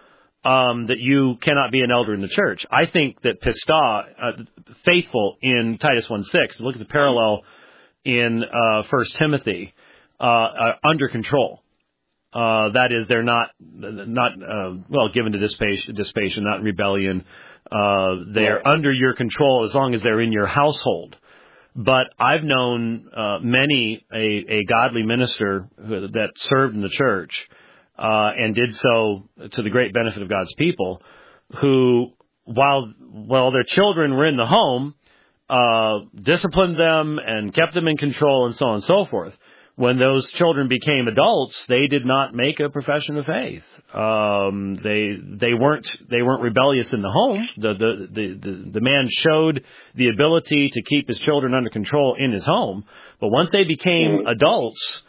Um, that you cannot be an elder in the church. I think that pistah, uh, faithful in Titus one six, look at the parallel in uh, First Timothy, uh, are under control. Uh, that is, they're not not uh, well given to dissipation, dissipation, not rebellion. Uh, they're right. under your control as long as they're in your household. But I've known uh, many a, a godly minister who, that served in the church. Uh, and did so to the great benefit of God's people, who, while while their children were in the home, uh, disciplined them and kept them in control and so on and so forth. when those children became adults, they did not make a profession of faith. Um, they they weren't they weren't rebellious in the home. The, the the the the man showed the ability to keep his children under control in his home, but once they became mm-hmm. adults,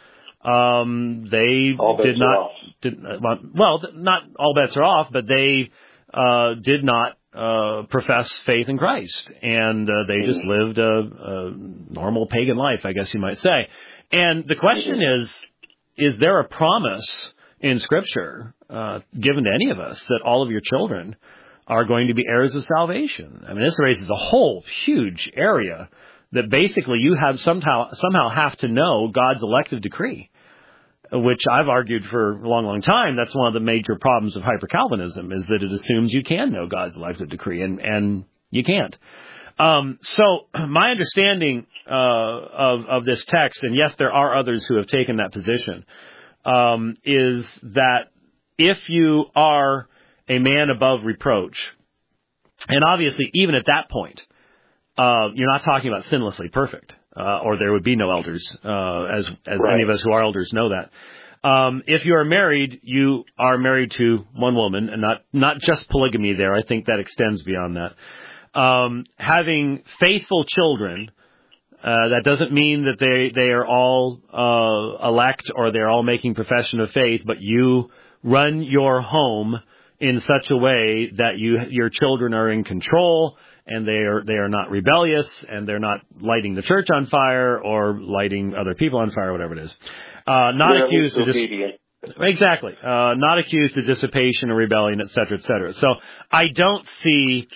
um, they did not did well. Not all bets are off, but they uh, did not uh, profess faith in Christ, and uh, they mm-hmm. just lived a, a normal pagan life, I guess you might say. And the question mm-hmm. is: is there a promise in Scripture uh, given to any of us that all of your children are going to be heirs of salvation? I mean, this raises a whole huge area that basically you have somehow somehow have to know God's elective decree, which I've argued for a long, long time. That's one of the major problems of hyper-Calvinism, is that it assumes you can know God's elective decree, and, and you can't. Um, so my understanding uh, of, of this text, and yes, there are others who have taken that position, um, is that if you are a man above reproach, and obviously even at that point, uh, you're not talking about sinlessly perfect, uh, or there would be no elders, uh, as as right. any of us who are elders know that. Um, if you are married, you are married to one woman, and not not just polygamy there. I think that extends beyond that. Um, having faithful children, uh, that doesn't mean that they, they are all uh, elect or they're all making profession of faith, but you run your home in such a way that you your children are in control, and they are they are not rebellious, and they're not lighting the church on fire or lighting other people on fire, whatever it is. Uh, not yeah, accused of dis- exactly, uh, not accused of dissipation or rebellion, et cetera, et cetera. So I don't see.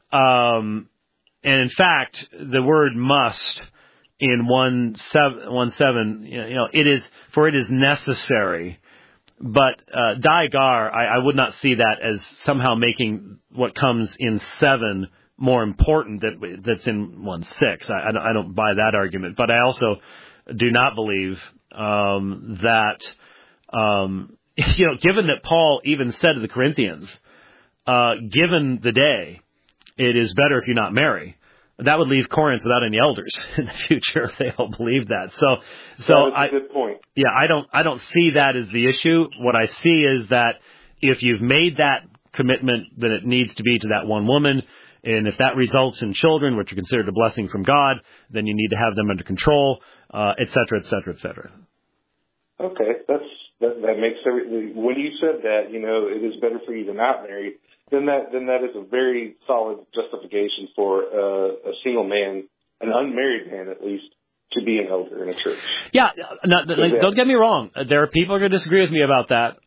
Um, and in fact, the word must in one seven, one seven, you know, it is, for it is necessary. But, uh, daigar, I, I would not see that as somehow making what comes in seven more important that, that's in one six. I, I, don't, I don't buy that argument. But I also do not believe, um, that, um, you know, given that Paul even said to the Corinthians, uh, given the day, it is better if you not marry. That would leave Corinth without any elders in the future if they all believe that. So, so that is a I, good point. Yeah, I don't, I don't see that as the issue. What I see is that if you've made that commitment, then it needs to be to that one woman. And if that results in children, which are considered a blessing from God, then you need to have them under control, uh, et cetera, et cetera, et cetera. Okay, that's, that, that makes every, when you said that, you know, it is better for you to not marry, then that then that is a very solid justification for uh, a single man, an unmarried man at least, to be an elder in a church. Yeah, no, like, don't get me wrong. There are people who are going to disagree with me about that.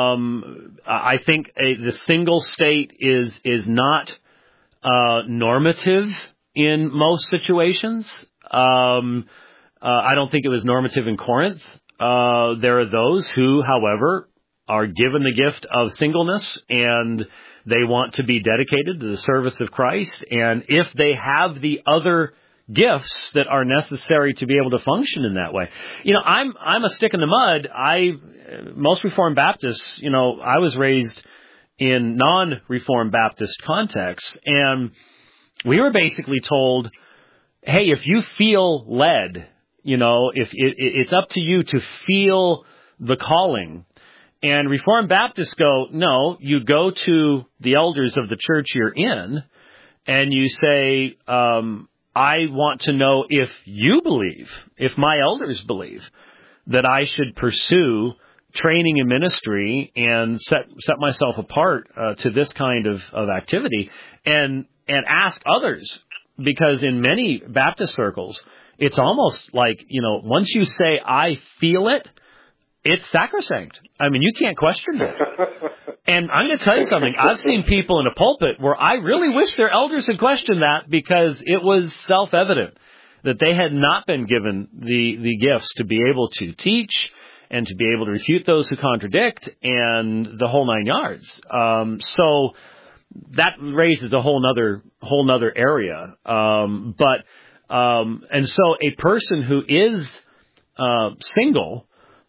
Um, I think a, the single state is is not uh, normative in most situations. Um, uh, I don't think it was normative in Corinth. Uh, there are those who, however, are given the gift of singleness, and they want to be dedicated to the service of Christ. And if they have the other gifts that are necessary to be able to function in that way, you know, I'm I'm a stick in the mud. I most Reformed Baptists, you know, I was raised in non-Reformed Baptist contexts, and we were basically told, hey, if you feel led, you know, if it, it's up to you to feel the calling. And Reformed Baptists go, no, you go to the elders of the church you're in, and you say, um, I want to know if you believe, if my elders believe, that I should pursue training in ministry and set set myself apart uh, to this kind of, of activity, and and ask others, because in many Baptist circles, it's almost like, you know, once you say, I feel it, it's sacrosanct. I mean, you can't question it. And I'm going to tell you something. I've seen people in a pulpit where I really wish their elders had questioned that, because it was self-evident that they had not been given the, the gifts to be able to teach and to be able to refute those who contradict and the whole nine yards. Um, so that raises a whole nother, whole nother area. Um, but, um, and so a person who is, uh, single,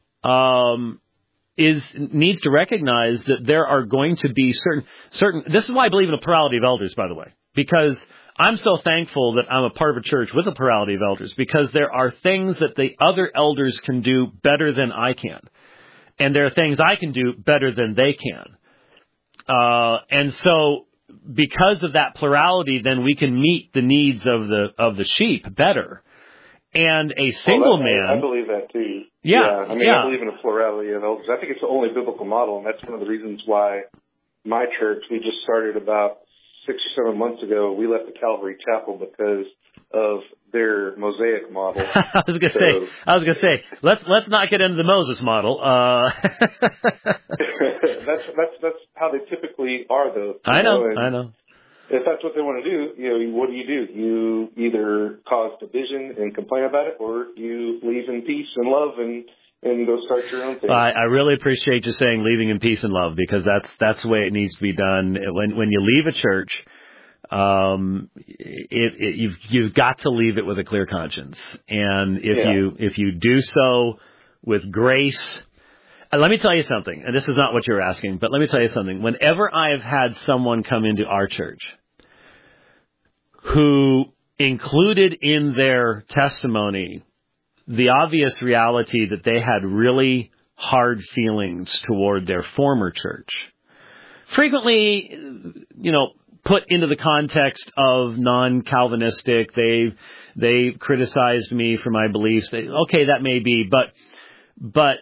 um, is, needs to recognize that there are going to be certain, certain, this is why I believe in a plurality of elders, by the way, because I'm so thankful that I'm a part of a church with a plurality of elders, because there are things that the other elders can do better than I can. And there are things I can do better than they can. Uh, and so because of that plurality, then we can meet the needs of the, of the sheep better. And a single well, man. I, I believe that too. Yeah. yeah I mean, yeah. I believe in a plurality of elders. I think it's the only biblical model, and that's one of the reasons why my church, we just started about six or seven months ago. We left the Calvary Chapel because of their Mosaic model. I was gonna so, say, I was gonna say, let's let's not get into the Moses model. Uh, that's that's that's how they typically are, though. I know, know I know. If that's what they want to do, you know, what do you do? You either cause division and complain about it, or you leave in peace and love and, and go start your own thing. I, I really appreciate you saying leaving in peace and love, because that's that's the way it needs to be done. When when you leave a church, um, it, it, you've you've got to leave it with a clear conscience, and if yeah. you if you do so with grace. Let me tell you something, and this is not what you're asking, but let me tell you something. Whenever I have had someone come into our church who included in their testimony the obvious reality that they had really hard feelings toward their former church, frequently, you know, put into the context of non-Calvinistic, they they criticized me for my beliefs. They, okay, that may be, but but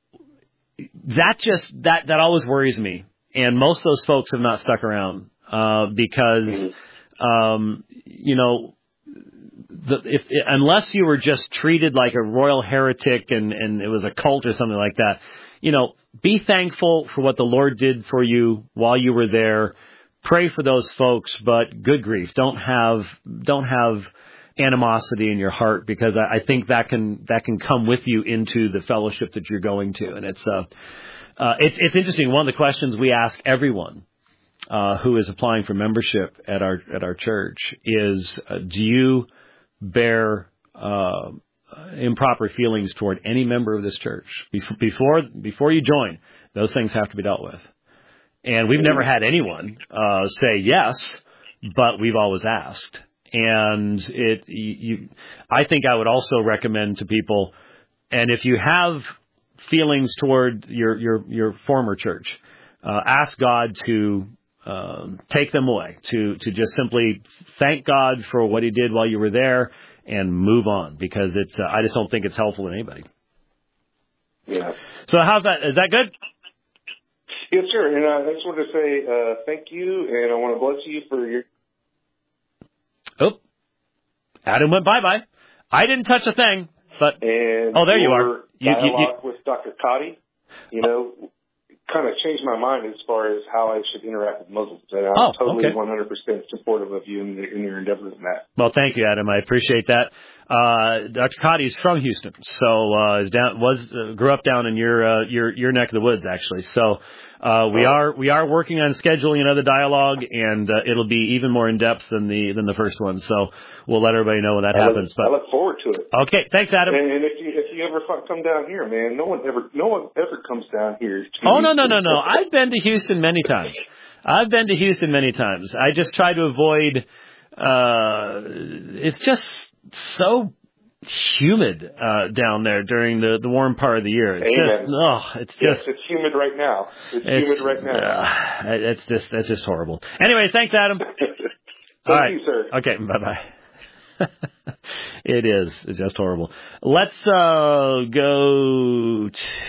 that just that that always worries me. And most of those folks have not stuck around uh, because, um, you know, the, if unless you were just treated like a royal heretic and, and it was a cult or something like that, you know, be thankful for what the Lord did for you while you were there. Pray for those folks, but good grief, don't have don't have animosity in your heart, because I, I think that can that can come with you into the fellowship that you're going to. And it's uh, uh it's it's interesting. One of the questions we ask everyone uh, who is applying for membership at our at our church is, uh, do you bear uh, improper feelings toward any member of this church? Before before you join, those things have to be dealt with. And we've never had anyone uh, say yes, but we've always asked. And it, you, I think I would also recommend to people, and if you have feelings toward your your, your former church, uh, ask God to um, take them away, to to just simply thank God for what He did while you were there, and move on, because it's. Uh, I just don't think it's helpful to anybody. Yeah. So how's that? Is that good? Yes, sir. And uh, I just wanted to say uh, thank you, and I want to bless you for your. Oh, Adam went bye-bye. I didn't touch a thing, but and oh, there you are. You, dialogue you, you, with Doctor Cotty, you know, kind of changed my mind as far as how I should interact with Muslims. And I'm oh, totally okay. one hundred percent supportive of you in, in your endeavors in that. Well, thank you, Adam. I appreciate that. Uh, Doctor Cotty is from Houston, so uh, is down was uh, grew up down in your uh, your your neck of the woods, actually. So. Uh, we are we are working on scheduling another dialogue, and uh, it'll be even more in depth than the than the first one. So we'll let everybody know when that I happens. Look, but I look forward to it. Okay, thanks, Adam. And, and if you if you ever come down here, man, no one ever no one ever comes down here. Oh no no no no! I've been to Houston many times. I've been to Houston many times. I just try to avoid. Uh, it's just so humid uh down there during the the warm part of the year. It's Amen. just oh, it's yes, just it's humid right now. It's, it's humid right now. Uh, it's just that's just horrible. Anyway, thanks, Adam. Thank All right. you, sir. Okay, bye bye. It is. It's just horrible. Let's uh go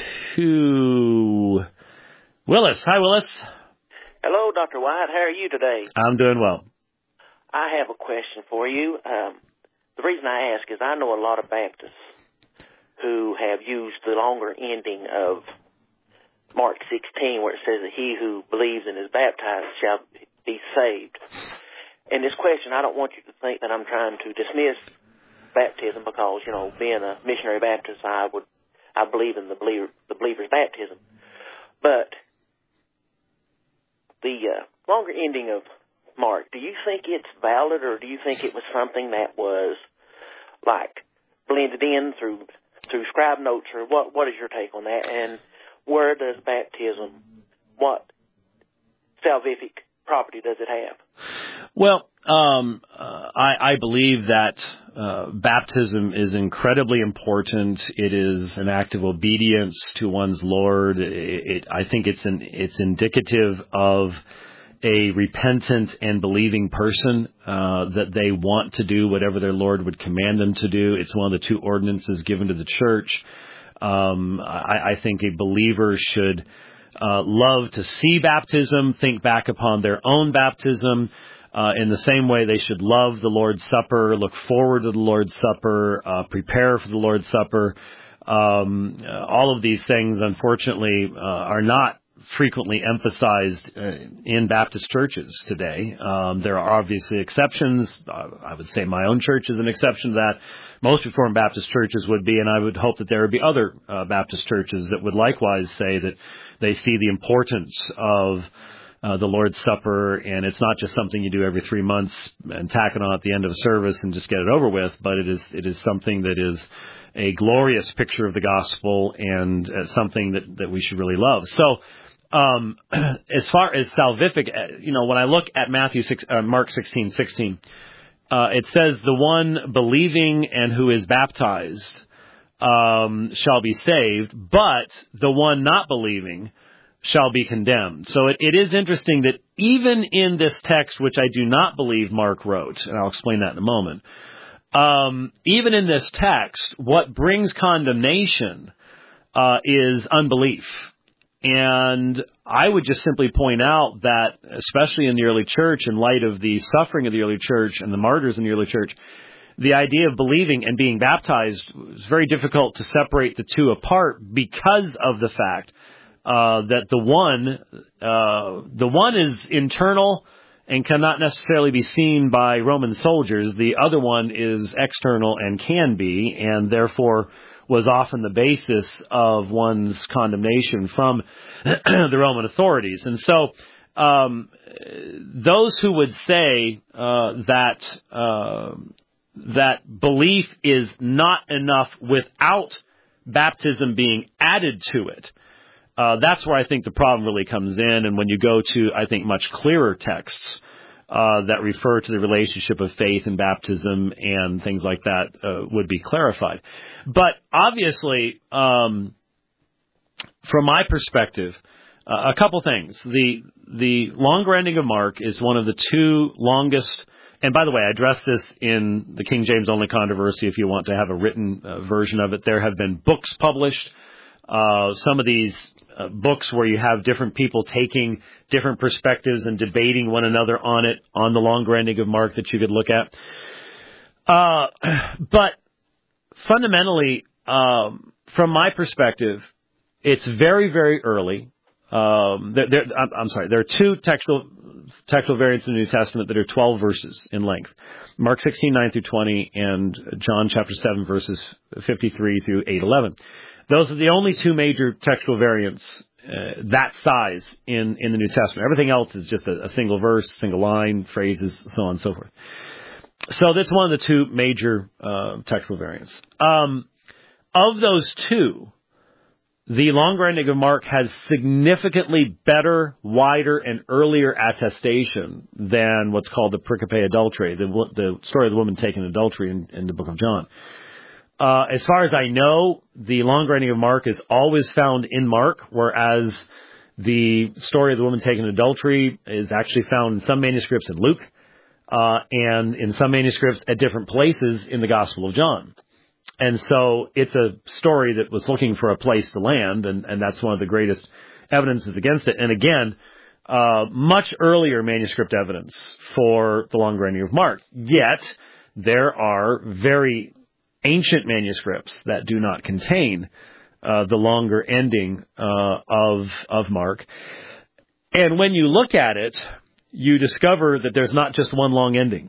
to Willis. Hi, Willis. Hello, Doctor White. How are you today? I'm doing well. I have a question for you. Um, The reason I ask is I know a lot of Baptists who have used the longer ending of Mark sixteen, where it says that he who believes and is baptized shall be saved. And this question, I don't want you to think that I'm trying to dismiss baptism, because, you know, being a missionary Baptist, I would, I believe in the believer, the believer's baptism. But the uh, longer ending of Mark, do you think it's valid, or do you think it was something that was like blended in through through scribe notes, or what? What is your take on that? And where does baptism, what salvific property does it have? Well, um, uh, I, I believe that uh, baptism is incredibly important. It is an act of obedience to one's Lord. It, it, I think it's an, it's indicative of a repentant and believing person, uh, that they want to do whatever their Lord would command them to do. It's one of the two ordinances given to the church. Um, I, I think a believer should uh, love to see baptism, think back upon their own baptism. Uh, in the same way, they should love the Lord's Supper, look forward to the Lord's Supper, uh, prepare for the Lord's Supper. Um, uh, all of these things, unfortunately, uh, are not frequently emphasized uh, in Baptist churches today. Um, there are obviously exceptions. Uh, I would say my own church is an exception to that. Most Reformed Baptist churches would be, and I would hope that there would be other uh, Baptist churches that would likewise say that they see the importance of Uh, the Lord's Supper, and it's not just something you do every three months and tack it on at the end of a service and just get it over with, but it is it is something that is a glorious picture of the gospel and uh, something that, that we should really love. So, um, as far as salvific, you know, when I look at Matthew six, uh, Mark sixteen sixteen, uh, it says the one believing and who is baptized um, shall be saved, but the one not believing shall be condemned. So it, it is interesting that even in this text, which I do not believe Mark wrote, and I'll explain that in a moment, um, even in this text, what brings condemnation uh, is unbelief. And I would just simply point out that, especially in the early church, in light of the suffering of the early church and the martyrs in the early church, the idea of believing and being baptized was very difficult to separate the two apart because of the fact Uh, that the one, uh, the one is internal and cannot necessarily be seen by Roman soldiers. The other one is external and can be, and therefore was often the basis of one's condemnation from the Roman authorities. And so, um, those who would say uh, that uh, that belief is not enough without baptism being added to it, Uh, that's where I think the problem really comes in. And when you go to, I think, much clearer texts uh, that refer to the relationship of faith and baptism and things like that uh, would be clarified. But obviously, um, from my perspective, uh, a couple things. The the longer ending of Mark is one of the two longest. And by the way, I addressed this in the King James Only controversy. If you want to have a written uh, version of it, there have been books published. Uh, some of these uh, books where you have different people taking different perspectives and debating one another on it, on the longer ending of Mark that you could look at. Uh, but fundamentally, um, from my perspective, it's very, very early. Um, there, there, I'm, I'm sorry, there are two textual, textual variants in the New Testament that are twelve verses in length. Mark sixteen, nine through twenty, and John chapter seven, verses fifty-three through eight eleven. Those are the only two major textual variants uh, that size in, in the New Testament. Everything else is just a, a single verse, single line, phrases, so on and so forth. So that's one of the two major uh, textual variants. Um, of those two, the longer ending of Mark has significantly better, wider, and earlier attestation than what's called the pericope adulterae, the, the story of the woman taken in adultery in, in the book of John. Uh, as far as I know, the longer ending of Mark is always found in Mark, whereas the story of the woman taken in adultery is actually found in some manuscripts in Luke, uh, and in some manuscripts at different places in the Gospel of John. And so it's a story that was looking for a place to land, and, and that's one of the greatest evidences against it. And again, uh, much earlier manuscript evidence for the longer ending of Mark. Yet, there are very ancient manuscripts that do not contain uh, the longer ending uh, of of Mark. And when you look at it, you discover that there's not just one long ending.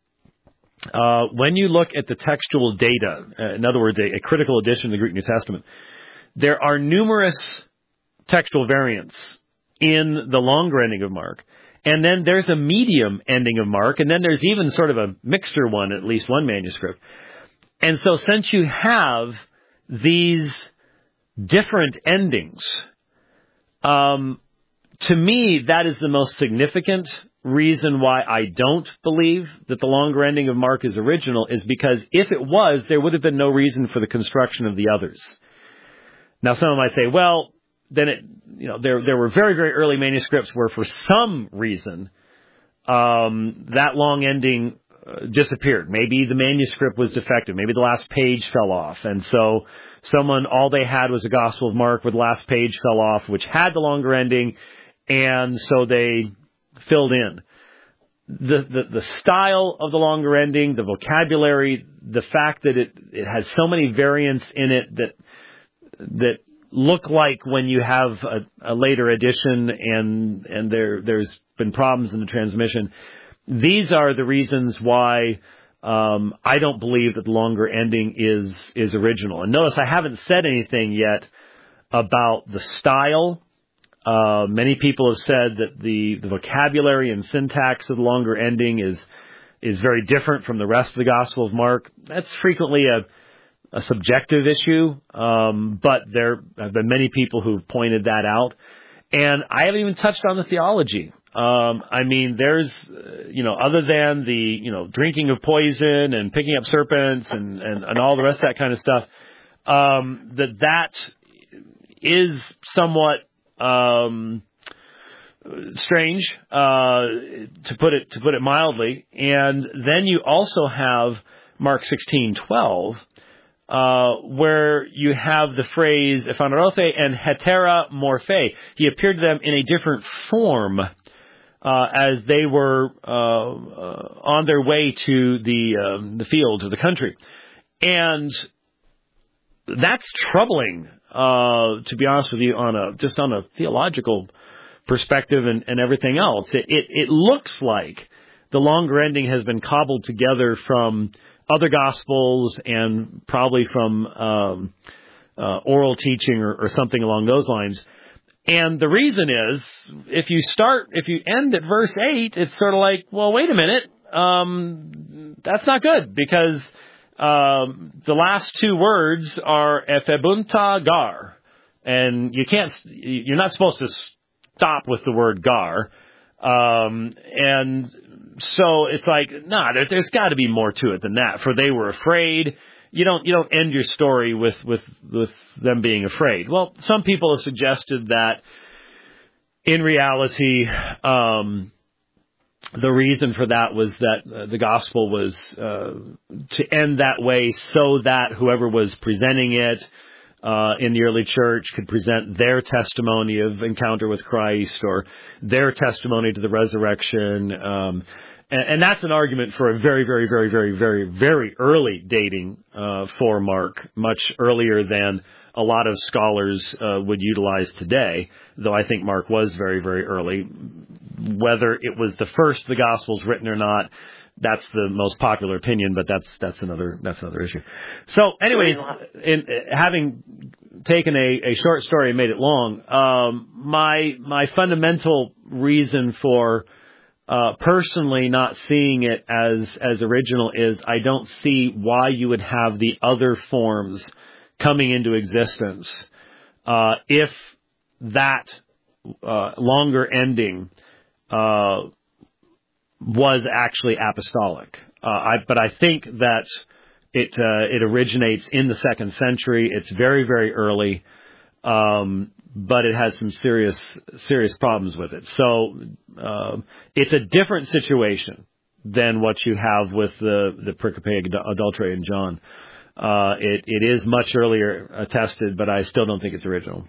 Uh, when you look at the textual data, uh, in other words, a, a critical edition of the Greek New Testament, there are numerous textual variants in the longer ending of Mark. And then there's a medium ending of Mark, and then there's even sort of a mixture one, at least one manuscript. And so since you have these different endings, um, to me, that is the most significant reason why I don't believe that the longer ending of Mark is original is because if it was, there would have been no reason for the construction of the others. Now, someone might say, well, then it, you know, there there were very, very early manuscripts where for some reason um, that long ending uh, disappeared. Maybe the manuscript was defective. Maybe the last page fell off. And so someone, all they had was the Gospel of Mark where the last page fell off, which had the longer ending, and so they filled in. The, the the style of the longer ending, the vocabulary, the fact that it, it has so many variants in it that that look like when you have a, a later edition and and there there's been problems in the transmission. These are the reasons why um, I don't believe that the longer ending is is original. And notice I haven't said anything yet about the style. Uh, many people have said that the, the vocabulary and syntax of the longer ending is is very different from the rest of the Gospel of Mark. That's frequently a, a subjective issue, um, but there have been many people who've pointed that out. And I haven't even touched on the theology. Um, I mean, there's, uh, you know, other than the, you know, drinking of poison and picking up serpents and, and, and all the rest of that kind of stuff, um, that that is somewhat Um, strange, uh, to put it, to put it mildly. And then you also have Mark sixteen twelve, uh, where you have the phrase, ephanerothe and hetera morphe. He appeared to them in a different form, uh, as they were, uh, uh, on their way to the, um, the field or the country. And that's troubling. Uh, to be honest with you, on a just on a theological perspective and, and everything else, it, it it looks like the longer ending has been cobbled together from other gospels and probably from um, uh, oral teaching or, or something along those lines. And the reason is, if you start, if you end at verse eight, it's sort of like, well, wait a minute, um, that's not good because Um, the last two words are ephebunta gar, and you can't, you're not supposed to stop with the word gar. Um, and so it's like, nah, there, there's got to be more to it than that. For they were afraid. You don't, you don't end your story with, with, with them being afraid. Well, some people have suggested that in reality, um, the reason for that was that uh, the gospel was uh, to end that way so that whoever was presenting it uh, in the early church could present their testimony of encounter with Christ or their testimony to the resurrection. Um, and, and that's an argument for a very, very, very, very, very, very early dating uh, for Mark, much earlier than a lot of scholars uh, would utilize today, though I think Mark was very, very early. Whether it was the first of the Gospels written or not, that's the most popular opinion, but that's that's another that's another issue. So, anyways, in, having taken a, a short story and made it long, um, my my fundamental reason for uh, personally not seeing it as as original is I don't see why you would have the other forms coming into existence uh, if that uh, longer ending Uh, was actually apostolic. Uh, I, but I think that it uh, it originates in the second century. It's very, very early, um, but it has some serious serious problems with it. So uh, it's a different situation than what you have with the the pericope adulterae in John. Uh, it it is much earlier attested, but I still don't think it's original.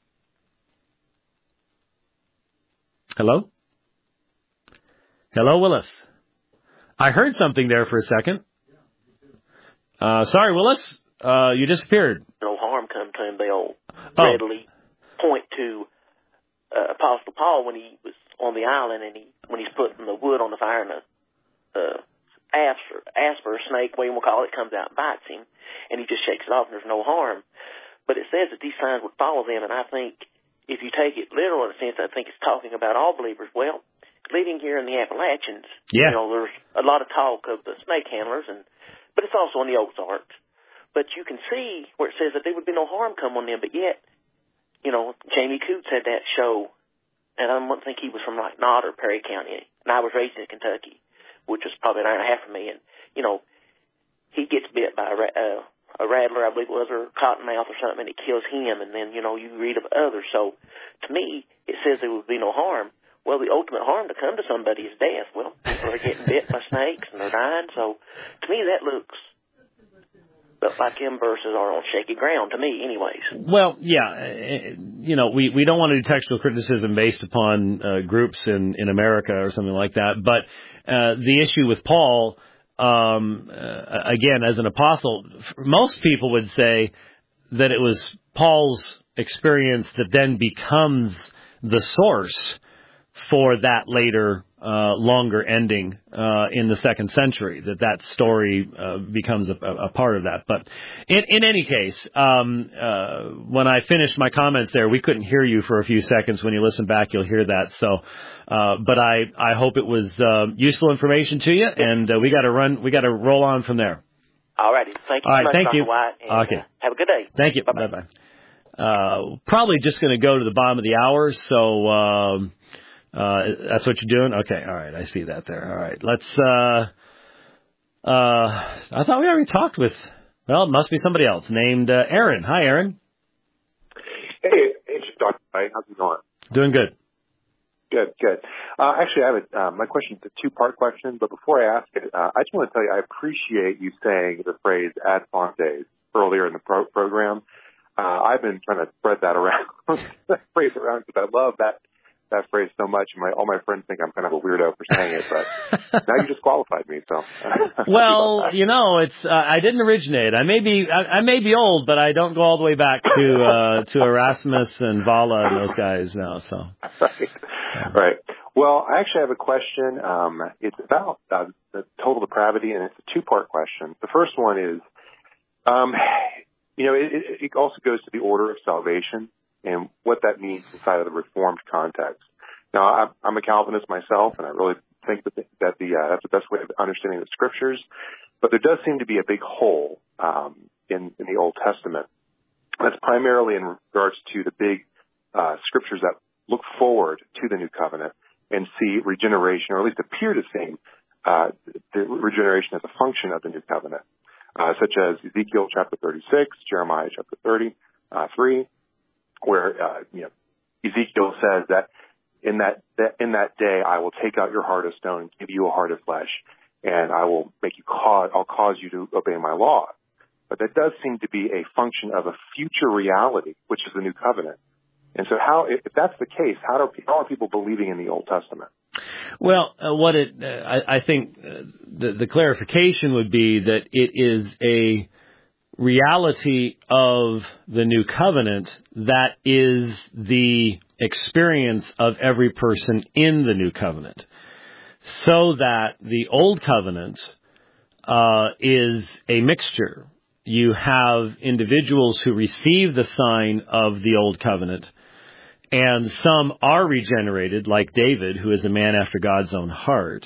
Hello? Hello, Willis. I heard something there for a second. Uh, sorry, Willis. Uh, you disappeared. No harm come to him. They'll oh. readily point to uh, Apostle Paul when he was on the island and he when he's putting the wood on the fire and the uh, asper, asper, snake, whatever we'll call it, comes out and bites him, and he just shakes it off and there's no harm. But it says that these signs would follow them, and I think if you take it literal in a sense, I think it's talking about all believers. Well, living here in the Appalachians, yeah. you know, there's a lot of talk of the snake handlers, and but it's also in the Ozarks. But you can see where it says that there would be no harm come on them, but yet, you know, Jamie Coots had that show, and I don't think he was from like Knott or Perry County. and I was raised in Kentucky, which was probably an hour and a half from me, and, you know, he gets bit by a, uh, a rattler, I believe it was, or cottonmouth or something, and it kills him, and then, you know, you read of others. So, to me, it says there would be no harm. Well, the ultimate harm to come to somebody is death. Well, people are getting bit by snakes, and they're dying, so to me that looks like them verses are on shaky ground, to me, anyways. Well, yeah, you know, we, we don't want to do textual criticism based upon uh, groups in, in America or something like that, but uh, the issue with Paul, um, uh, again, as an apostle, most people would say that it was Paul's experience that then becomes the source for that later uh, longer ending uh, in the second century, that that story uh, becomes a, a part of that. But in, in any case, um, uh, when I finished my comments there, we couldn't hear you for a few seconds. When you listen back, you'll hear that. So, uh, but I, I hope it was uh, useful information to you, and uh, we got to run, we got to roll on from there. All righty. Thank you All so right, much, thank Doctor you. White. And, Okay. Uh, have a good day. Thank you. Bye-bye. Bye-bye. Uh, probably just going to go to the bottom of the hour, so... Um, Uh, that's what you're doing? Okay, all right, I see that there. All right, let's, uh, uh, I thought we already talked with, well, it must be somebody else, named uh, Aaron. Hi, Aaron. Hey, it's Doctor White. How's it going? Doing good. Good, good. Uh, actually, I have a, uh, my question is a two-part question, but before I ask it, uh, I just want to tell you I appreciate you saying the phrase ad fontes earlier in the pro- program. Uh, I've been trying to spread that around, that phrase around, because I love that that phrase so much, and my, all my friends think I'm kind of a weirdo for saying it, but now you just qualified me, so. Well, you know, it's, uh, I didn't originate. I may be, I, I may be old, but I don't go all the way back to, uh, to Erasmus and Vala and those guys now, so. Right. Right. Well, I actually have a question. Um, it's about uh, the total depravity, and it's a two-part question. The first one is, um, you know, it, it also goes to the order of salvation and what that means inside of the Reformed context. Now, I'm a Calvinist myself, and I really think that the, that the uh, that's the best way of understanding the Scriptures. But there does seem to be a big hole um, in, in the Old Testament. That's primarily in regards to the big uh, Scriptures that look forward to the New Covenant and see regeneration, or at least appear to see uh, the regeneration as a function of the New Covenant, uh, such as Ezekiel chapter thirty-six, Jeremiah chapter thirty-three, where uh, you know Ezekiel says that in that, that in that day I will take out your heart of stone and give you a heart of flesh, and I will make you cause I'll cause you to obey my law. But that does seem to be a function of a future reality, which is the New Covenant. And so, how if that's the case, how do how are people believing in the Old Testament? Well, uh, what it uh, I, I think uh, the, the clarification would be that it is a reality of the New Covenant that is the experience of every person in the New Covenant, so that the Old Covenant uh, is a mixture. You have individuals who receive the sign of the Old Covenant, and some are regenerated, like David, who is a man after God's own heart.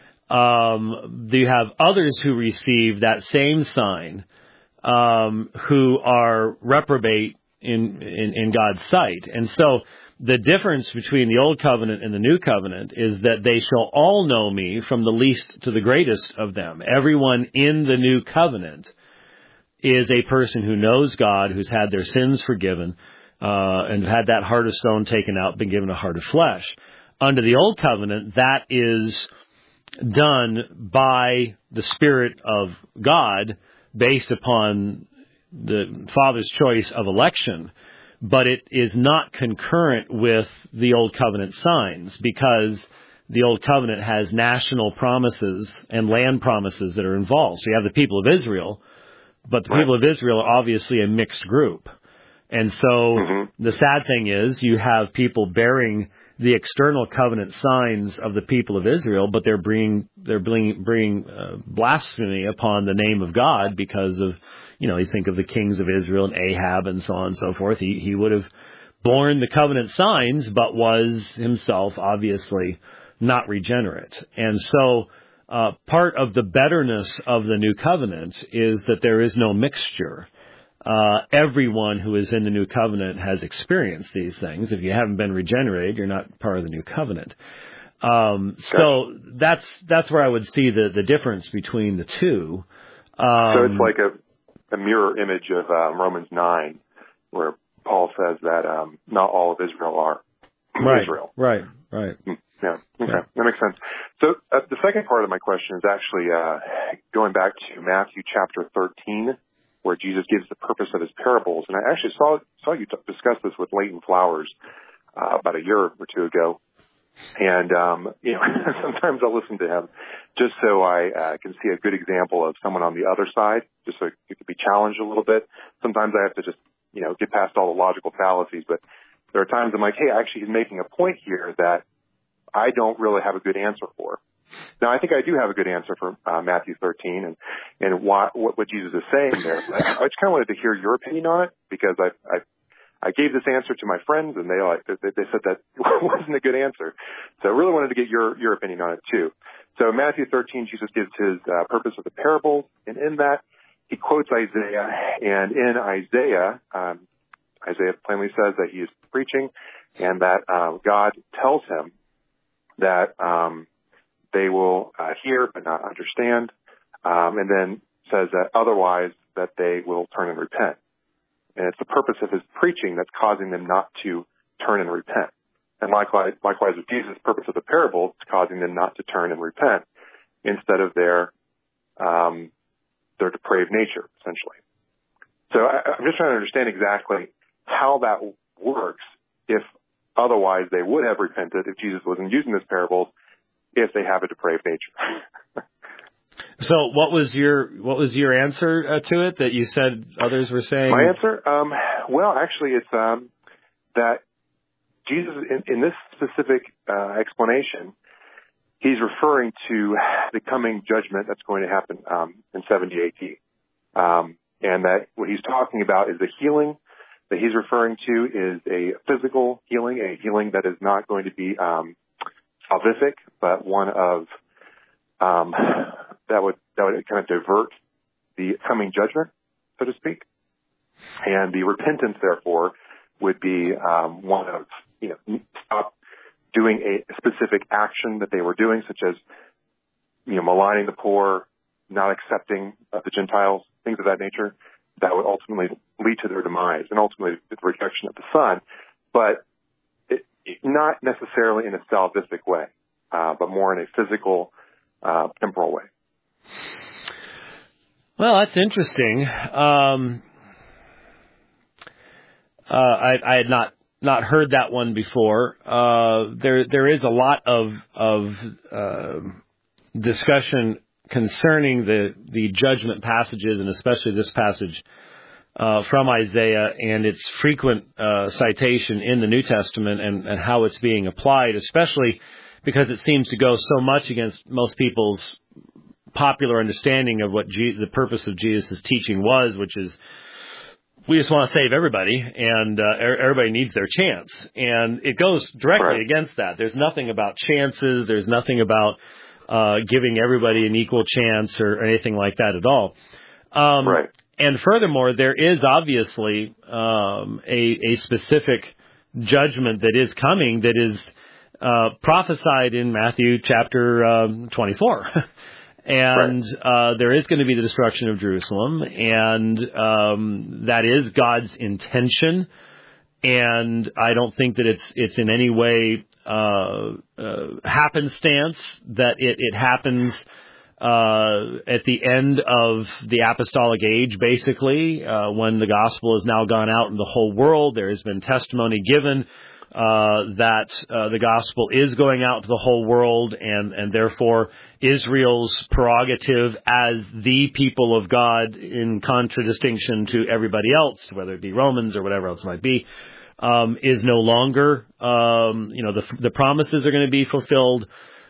Um, you have others who receive that same sign, um, who are reprobate in, in, in God's sight. And so the difference between the Old Covenant and the New Covenant is that they shall all know me, from the least to the greatest of them. Everyone in the New Covenant is a person who knows God, who's had their sins forgiven, uh, and had that heart of stone taken out, been given a heart of flesh. Under the Old Covenant, that is done by the Spirit of God based upon the Father's choice of election, but it is not concurrent with the Old Covenant signs, because the Old Covenant has national promises and land promises that are involved. So you have the people of Israel, but the people of Israel are obviously a mixed group. And so mm-hmm. the sad thing is you have people bearing the external covenant signs of the people of Israel, but they're bringing, they're bringing, bringing uh, blasphemy upon the name of God because of, you know, you think of the kings of Israel and Ahab and so on and so forth. He, he would have borne the covenant signs, but was himself obviously not regenerate. And so uh, part of the betterness of the new covenant is that there is no mixture. Uh, everyone who is in the new covenant has experienced these things. If you haven't been regenerated, you're not part of the new covenant. Um, so that's that's where I would see the, the difference between the two. Um, so it's like a, a mirror image of um, Romans nine, where Paul says that um, not all of Israel are right, Israel. Right, right. Yeah, okay, yeah. That makes sense. So uh, the second part of my question is actually uh, going back to Matthew chapter thirteen, where Jesus gives the purpose of his parables. And I actually saw saw you t- discuss this with Leighton Flowers uh, about a year or two ago. And, um, you know, sometimes I'll listen to him just so I uh, can see a good example of someone on the other side, just so it could be challenged a little bit. Sometimes I have to just, you know, get past all the logical fallacies. But there are times I'm like, hey, actually he's making a point here that I don't really have a good answer for. Now, I think I do have a good answer for uh, Matthew thirteen and, and why, what, what Jesus is saying there. But I just kind of wanted to hear your opinion on it because I, I I gave this answer to my friends, and they like they, they said that wasn't a good answer. So I really wanted to get your your opinion on it too. So Matthew thirteen, Jesus gives his uh, purpose of the parables, and in that he quotes Isaiah. And in Isaiah, um, Isaiah plainly says that he is preaching, and that uh, God tells him that um, they will uh, hear but not understand, um, and then says that otherwise that they will turn and repent. And it's the purpose of his preaching that's causing them not to turn and repent. And likewise, likewise with Jesus, the purpose of the parable is causing them not to turn and repent instead of their um, their depraved nature, essentially. So I, I'm just trying to understand exactly how that works if otherwise they would have repented if Jesus wasn't using this parable if they have a depraved nature. So what was your what was your answer uh, to it that you said others were saying? My answer? Um, well, actually, it's um, that Jesus, in, in this specific uh, explanation, he's referring to the coming judgment that's going to happen um, in seventy A D. Um, and that what he's talking about is the healing that he's referring to is a physical healing, a healing that is not going to be um, salvific, but one of um, that would that would kind of divert the coming judgment, so to speak. And the repentance, therefore, would be um, one of, you know, stop doing a specific action that they were doing, such as, you know, maligning the poor, not accepting uh, the Gentiles, things of that nature, that would ultimately lead to their demise and ultimately the rejection of the Son, but it, it, not necessarily in a salvific way, uh, but more in a physical, uh, temporal way. Well, that's interesting. Um, uh, I, I had not not heard that one before. Uh, there there is a lot of of uh, discussion concerning the the judgment passages, and especially this passage uh, from Isaiah and its frequent uh, citation in the New Testament, and, and how it's being applied, especially because it seems to go so much against most people's popular understanding of what Je- the purpose of Jesus' teaching was, which is we just want to save everybody, and uh, everybody needs their chance. And it goes directly right. against that. There's nothing about chances. There's nothing about uh, giving everybody an equal chance or anything like that at all. Um, right. And furthermore, there is obviously um, a, a specific judgment that is coming that is uh, prophesied in Matthew chapter um, twenty-four. And right. uh, there is going to be the destruction of Jerusalem, and um, that is God's intention. And I don't think that it's it's in any way uh, uh, happenstance that it, it happens uh, at the end of the apostolic age, basically, uh, when the gospel has now gone out in the whole world. There has been testimony given Uh, that uh, the gospel is going out to the whole world, and, and therefore Israel's prerogative as the people of God, in contradistinction to everybody else, whether it be Romans or whatever else it might be, um, is no longer. Um, you know, the, the promises are going to be fulfilled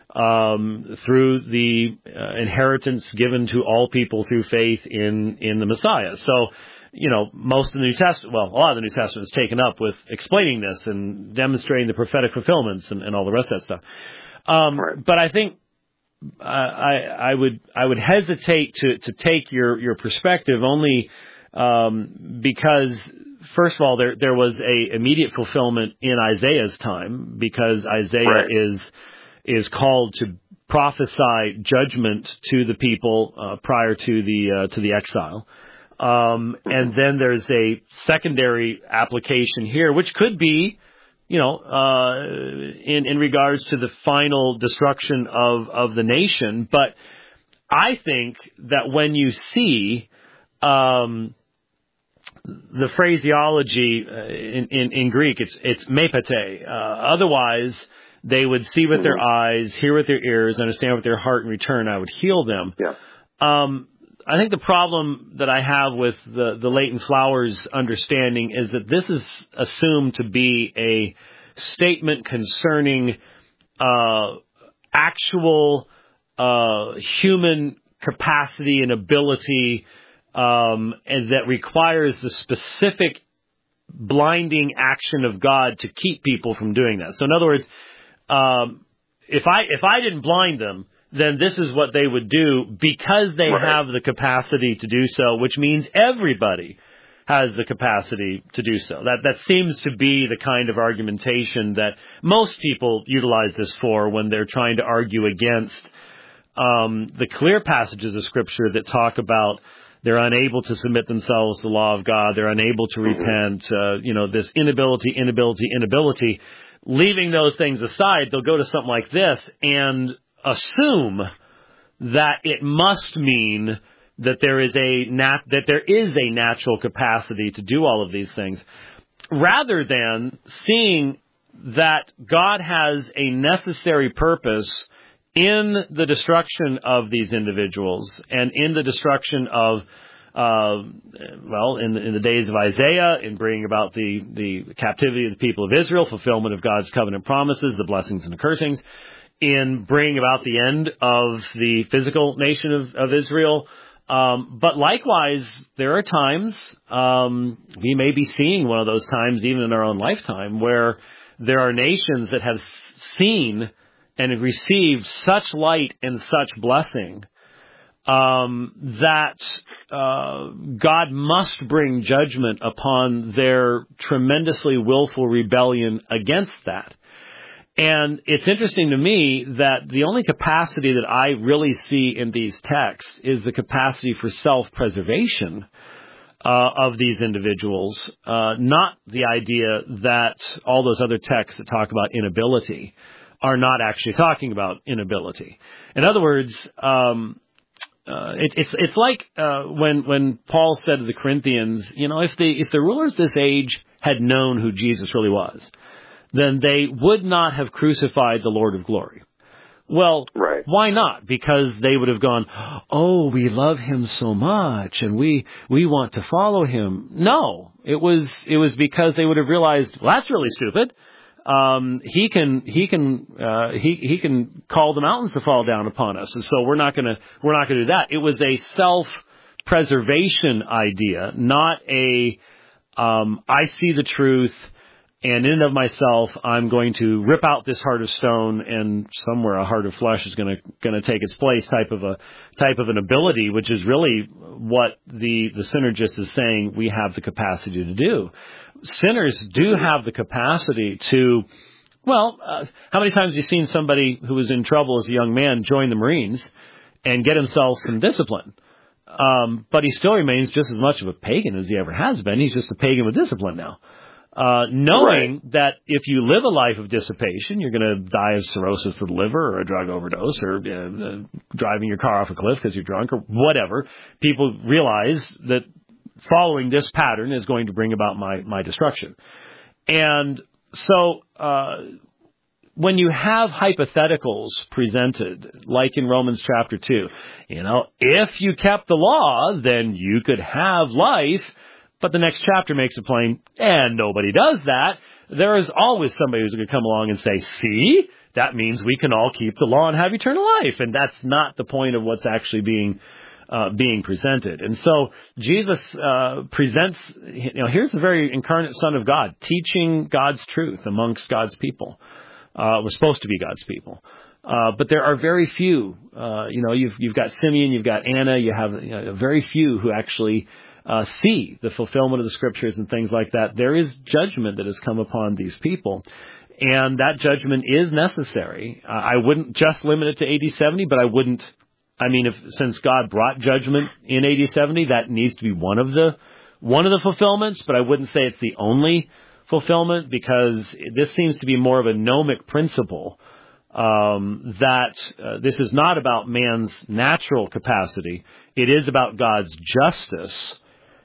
um, through the uh, inheritance given to all people through faith in in the Messiah. So, you know, most of the New Testament, well, a lot of the New Testament is taken up with explaining this and demonstrating the prophetic fulfillments and, and all the rest of that stuff. Um, right. But I think uh, I, I would I would hesitate to, to take your, your perspective only um, because, first of all, there there was a immediate fulfillment in Isaiah's time, because Isaiah right. is is called to prophesy judgment to the people uh, prior to the uh, to the exile. Um, and then there's a secondary application here, which could be, you know, uh, in, in regards to the final destruction of, of the nation. But I think that when you see um, the phraseology uh, in, in, in Greek, it's it's mepete. Uh, otherwise, they would see with their eyes, hear with their ears, understand with their heart, in return I would heal them. Yeah. Um, I think the problem that I have with the, the Leighton Flowers understanding is that this is assumed to be a statement concerning uh, actual uh, human capacity and ability, um, and that requires the specific blinding action of God to keep people from doing that. So in other words, um, if I if I didn't blind them, then this is what they would do because they right. have the capacity to do so, which means everybody has the capacity to do so. That that seems to be the kind of argumentation that most people utilize this for when they're trying to argue against um, the clear passages of Scripture that talk about they're unable to submit themselves to the law of God, they're unable to mm-hmm. repent, uh, you know, this inability, inability, inability. Leaving those things aside, they'll go to something like this and assume that it must mean that there is a nat- that there is a natural capacity to do all of these things, rather than seeing that God has a necessary purpose in the destruction of these individuals and in the destruction of, uh, well, in the, in the days of Isaiah, in bringing about the, the captivity of the people of Israel, fulfillment of God's covenant promises, the blessings and the cursings, in bringing about the end of the physical nation of, of Israel. Um, but likewise, there are times, um, we may be seeing one of those times even in our own lifetime, where there are nations that have seen and have received such light and such blessing um, that uh, God must bring judgment upon their tremendously willful rebellion against that. And it's interesting to me that the only capacity that I really see in these texts is the capacity for self-preservation uh, of these individuals, uh, not the idea that all those other texts that talk about inability are not actually talking about inability. In other words, um, uh, it, it's it's like uh, when when Paul said to the Corinthians, you know, if the if the rulers of this age had known who Jesus really was, then they would not have crucified the Lord of glory. Well, right. Why not? Because they would have gone, oh, we love him so much and we we want to follow him. No, it was it was because they would have realized, well, that's really stupid. Um, he can he can uh, he he can call the mountains to fall down upon us, and so we're not gonna we're not gonna do that. It was a self-preservation idea, not a um, I see the truth. And in and of myself, I'm going to rip out this heart of stone, and somewhere a heart of flesh is going to going to take its place. Type of a type of an ability, which is really what the the synergist is saying we have the capacity to do. Sinners do have the capacity to. Well, uh, how many times have you seen somebody who was in trouble as a young man join the Marines and get himself some discipline? Um, but he still remains just as much of a pagan as he ever has been. He's just a pagan with discipline now. Uh, knowing right. that if you live a life of dissipation, you're going to die of cirrhosis of the liver or a drug overdose or uh, driving your car off a cliff because you're drunk or whatever. People realize that following this pattern is going to bring about my, my destruction. And so uh, when you have hypotheticals presented, like in Romans chapter two, you know, if you kept the law, then you could have life. But the next chapter makes it plain, and nobody does that. There is always somebody who's going to come along and say, see, that means we can all keep the law and have eternal life. And that's not the point of what's actually being uh, being presented. And so Jesus uh, presents, you know, here's the very incarnate Son of God, teaching God's truth amongst God's people. Uh, we're supposed to be God's people. Uh, but there are very few, uh, you know, you've, you've got Simeon, you've got Anna, you have you know, very few who actually Uh, see the fulfillment of the Scriptures and things like that. There is judgment that has come upon these people. And that judgment is necessary. Uh, I wouldn't just limit it to A D seventy, but I wouldn't, I mean, if since God brought judgment in A D seventy, that needs to be one of the one of the fulfillments, but I wouldn't say it's the only fulfillment, because this seems to be more of a gnomic principle, um, that uh, this is not about man's natural capacity. It is about God's justice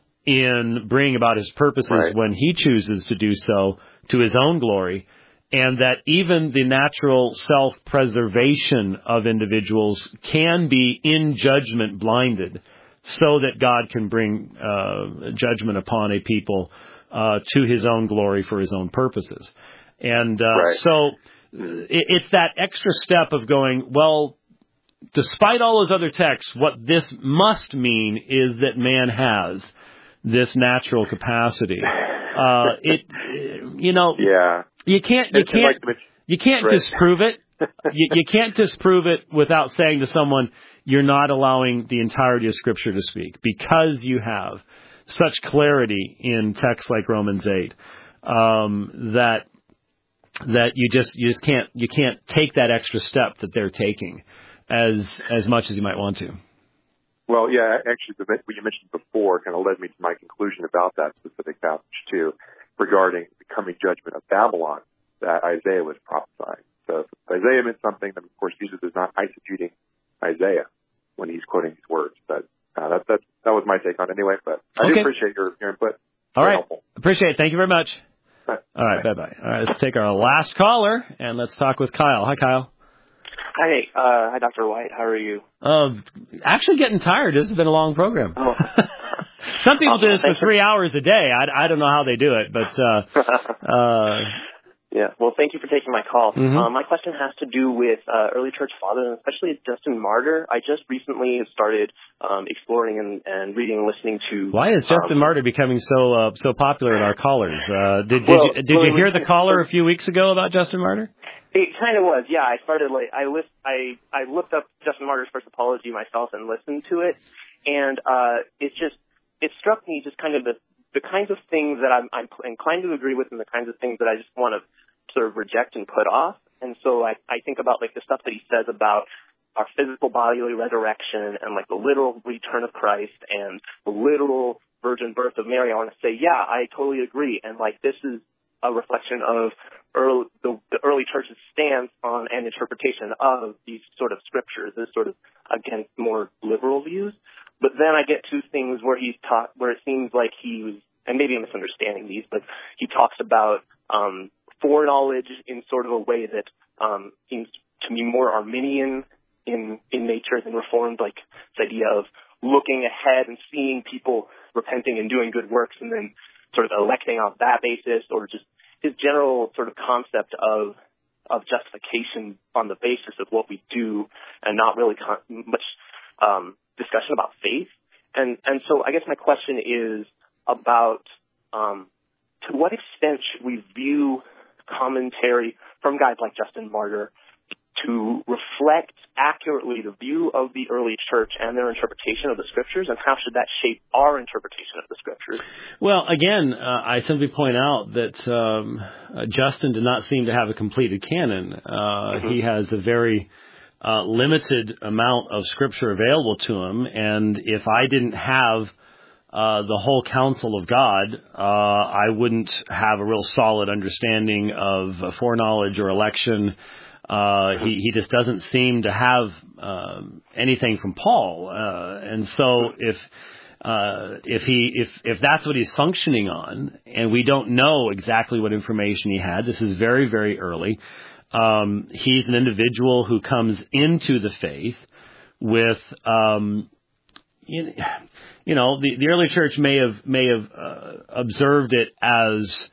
in bringing about his purposes right. when he chooses to do so to his own glory, and that even the natural self-preservation of individuals can be in judgment blinded, so that God can bring uh, judgment upon a people uh, to his own glory for his own purposes. And uh, right. so it, it's that extra step of going, well, despite all those other texts, what this must mean is that man has this natural capacity. Uh, it, you know, yeah. you can't, you it's can't, like, you can't right. disprove it. you, you can't disprove it without saying to someone, you're not allowing the entirety of Scripture to speak, because you have such clarity in texts like Romans eight, um, that that you just you just can't you can't take that extra step that they're taking as as much as you might want to. Well, yeah, actually, the, what you mentioned before kind of led me to my conclusion about that specific passage too, regarding the coming judgment of Babylon that Isaiah was prophesying. So if Isaiah meant something, then of course Jesus is not eisegeting Isaiah when he's quoting these words. But uh, that, that that was my take on it anyway. But I okay. do appreciate your, your input. All Very right. helpful. Appreciate it. Thank you very much. Bye. All right. Bye. Bye-bye. All right. Let's take our last caller, and let's talk with Kyle. Hi, Kyle. Hi. Uh, hi, Doctor White. How are you? Uh, actually getting tired. This has been a long program. Oh. Some people do this for Thanks three hours a day. I, I don't know how they do it, but... Uh, uh, Yeah, well, thank you for taking my call. Mm-hmm. Um, my question has to do with uh, early church fathers, and especially Justin Martyr. I just recently started um, exploring and, and reading and listening to... Why is Justin um, Martyr becoming so uh, so popular in our callers? Uh, did did well, you, did well, you hear the caller a few weeks ago about Justin Martyr? It kind of was, yeah. I started like I list I I looked up Justin Martyr's first apology myself and listened to it, and uh, it just it struck me just kind of the the kinds of things that I'm, I'm inclined to agree with, and the kinds of things that I just want to sort of reject and put off. And so I, I think about like the stuff that he says about our physical bodily resurrection and like the literal return of Christ and the literal virgin birth of Mary. I want to say, yeah, I totally agree. And like this is a reflection of early, the, the early church's stance on an interpretation of these sort of scriptures, this sort of against more liberal views. But then I get to things where he's taught, where it seems like he was, and maybe I'm misunderstanding these, but he talks about um, foreknowledge in sort of a way that um, seems to me more Arminian in in nature than Reformed, like this idea of looking ahead and seeing people repenting and doing good works and then sort of electing on that basis, or just his general sort of concept of of justification on the basis of what we do and not really con- much um, discussion about faith. And and so I guess my question is about um, to what extent should we view commentary from guys like Justin Martyr to reflect accurately the view of the early church and their interpretation of the scriptures, and how should that shape our interpretation of the scriptures? Well, again, uh, I simply point out that um, uh, Justin did not seem to have a completed canon. Uh, mm-hmm. He has a very uh, limited amount of scripture available to him, and if I didn't have uh, the whole counsel of God, uh, I wouldn't have a real solid understanding of uh, foreknowledge or election. Uh, he, he just doesn't seem to have um, anything from Paul, uh, and so if uh, if he if if that's what he's functioning on, and we don't know exactly what information he had, this is very very early. Um, he's an individual who comes into the faith with, um, you, you know, the, the early church may have may have uh, observed it as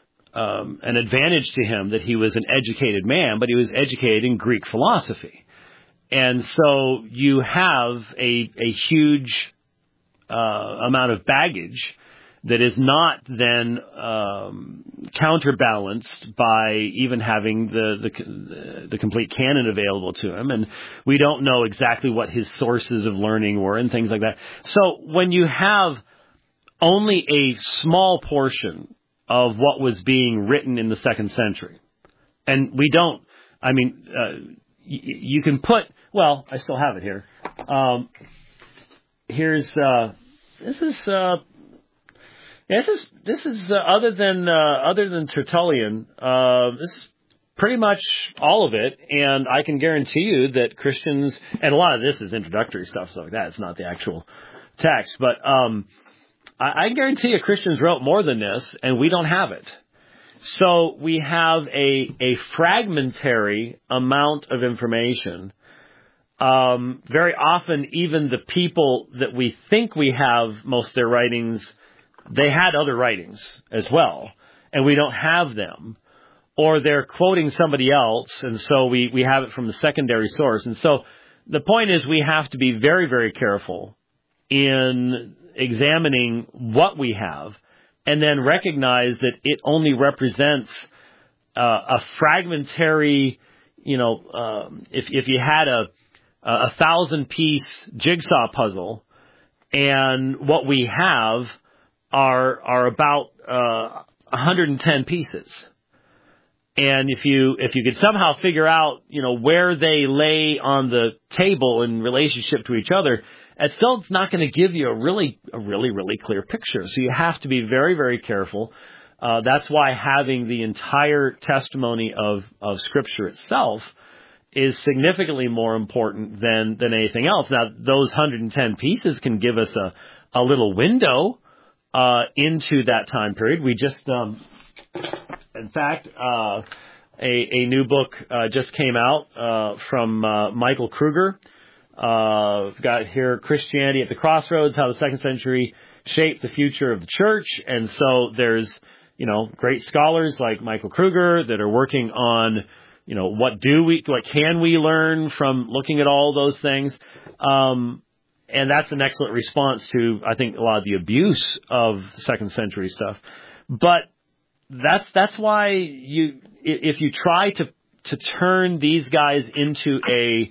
Um, an advantage to him that he was an educated man, but he was educated in Greek philosophy. And so you have a, a huge uh, amount of baggage that is not then um, counterbalanced by even having the, the the complete canon available to him. And we don't know exactly what his sources of learning were and things like that. So when you have only a small portion of what was being written in the second century, And we don't, I mean, uh, y- you can put, well, I still have it here. Um, here's, uh, this is, uh, yeah, this is, this is, uh, other than, uh, other than Tertullian, uh, this is pretty much all of it. And I can guarantee you that Christians, and a lot of this is introductory stuff, stuff like that. It's not the actual text, but, um, I, I guarantee you Christians wrote more than this, and we don't have it. So we have a, a fragmentary amount of information. Um, very often, even the people that we think we have most of their writings, they had other writings as well, and we don't have them. Or they're quoting somebody else, and so we, we have it from the secondary source. And so the point is we have to be very, very careful in examining what we have, and then recognize that it only represents uh, a fragmentary, you know, um, if if you had a a thousand piece jigsaw puzzle, and what we have are are about uh, one hundred ten pieces. And if you if you could somehow figure out, you know, where they lay on the table in relationship to each other, it's still not going to give you a really, a really, really clear picture. So you have to be very, very careful. Uh, that's why having the entire testimony of, of Scripture itself is significantly more important than, than anything else. Now, those one hundred ten pieces can give us a, a little window uh, into that time period. We just, um, in fact, uh, a, a new book uh, just came out uh, from uh, Michael Kruger. Uh, got here Christianity at the Crossroads, how the second century shaped the future of the church. And so there's, you know, great scholars like Michael Kruger that are working on, you know, what do we, what can we learn from looking at all those things? Um, and that's an excellent response to, I think, a lot of the abuse of second century stuff. But that's, that's why you, if you try to, to turn these guys into a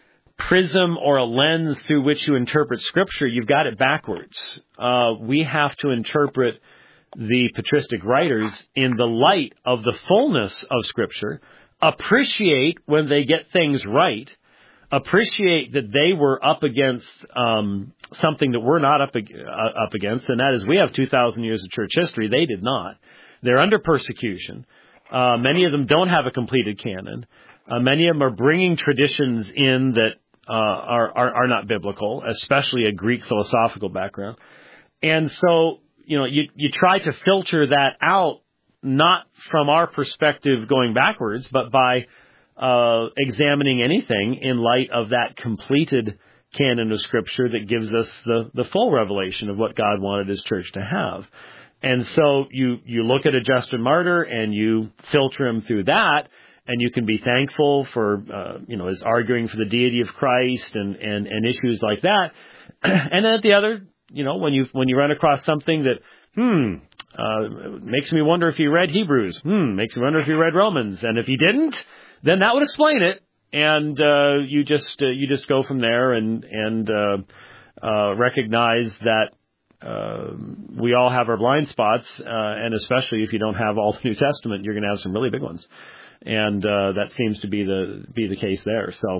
prism or a lens through which you interpret Scripture, you've got it backwards. Uh, we have to interpret the patristic writers in the light of the fullness of Scripture, appreciate when they get things right, appreciate that they were up against um, something that we're not up, uh, up against, and that is we have two thousand years of church history. They did not. They're under persecution. Uh, many of them don't have a completed canon. Uh, many of them are bringing traditions in that uh, are, are are not biblical, especially a Greek philosophical background. And so, you know, you you try to filter that out, not from our perspective going backwards, but by uh, examining anything in light of that completed canon of Scripture that gives us the, the full revelation of what God wanted His church to have. And so you, you look at a Justin Martyr and you filter him through that, and you can be thankful for, uh, you know, his arguing for the deity of Christ and, and, and issues like that. And then at the other, you know, when you, when you run across something that, hmm, uh, makes me wonder if he read Hebrews, hmm, makes me wonder if he read Romans. And if he didn't, then that would explain it. And, uh, you just, uh, you just go from there and, and, uh, uh, recognize that, Uh, we all have our blind spots, uh, and especially if you don't have all the New Testament, you're going to have some really big ones, and uh, that seems to be the be the case there. So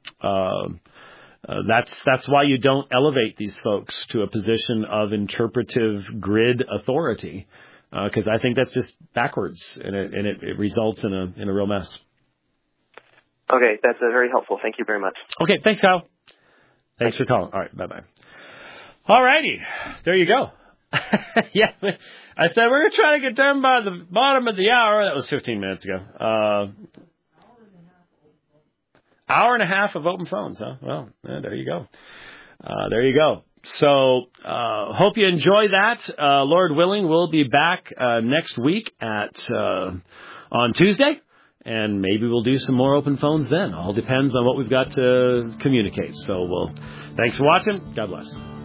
uh, uh, that's that's why you don't elevate these folks to a position of interpretive grid authority, because uh, I think that's just backwards, and it and it, it results in a in a real mess. Okay, that's uh, very helpful. Thank you very much. Okay, thanks, Kyle. Thanks for calling. All right, bye bye. All righty. There you go. Yeah. I said we're going to try to get done by the bottom of the hour. That was fifteen minutes ago. Uh, hour and a half of open phones, huh? Well, yeah, there you go. Uh, there you go. So, uh, hope you enjoy that. Uh, Lord willing, we'll be back, uh, next week at, uh, on Tuesday. And maybe we'll do some more open phones then. All depends on what we've got to communicate. So, we'll, thanks for watching. God bless.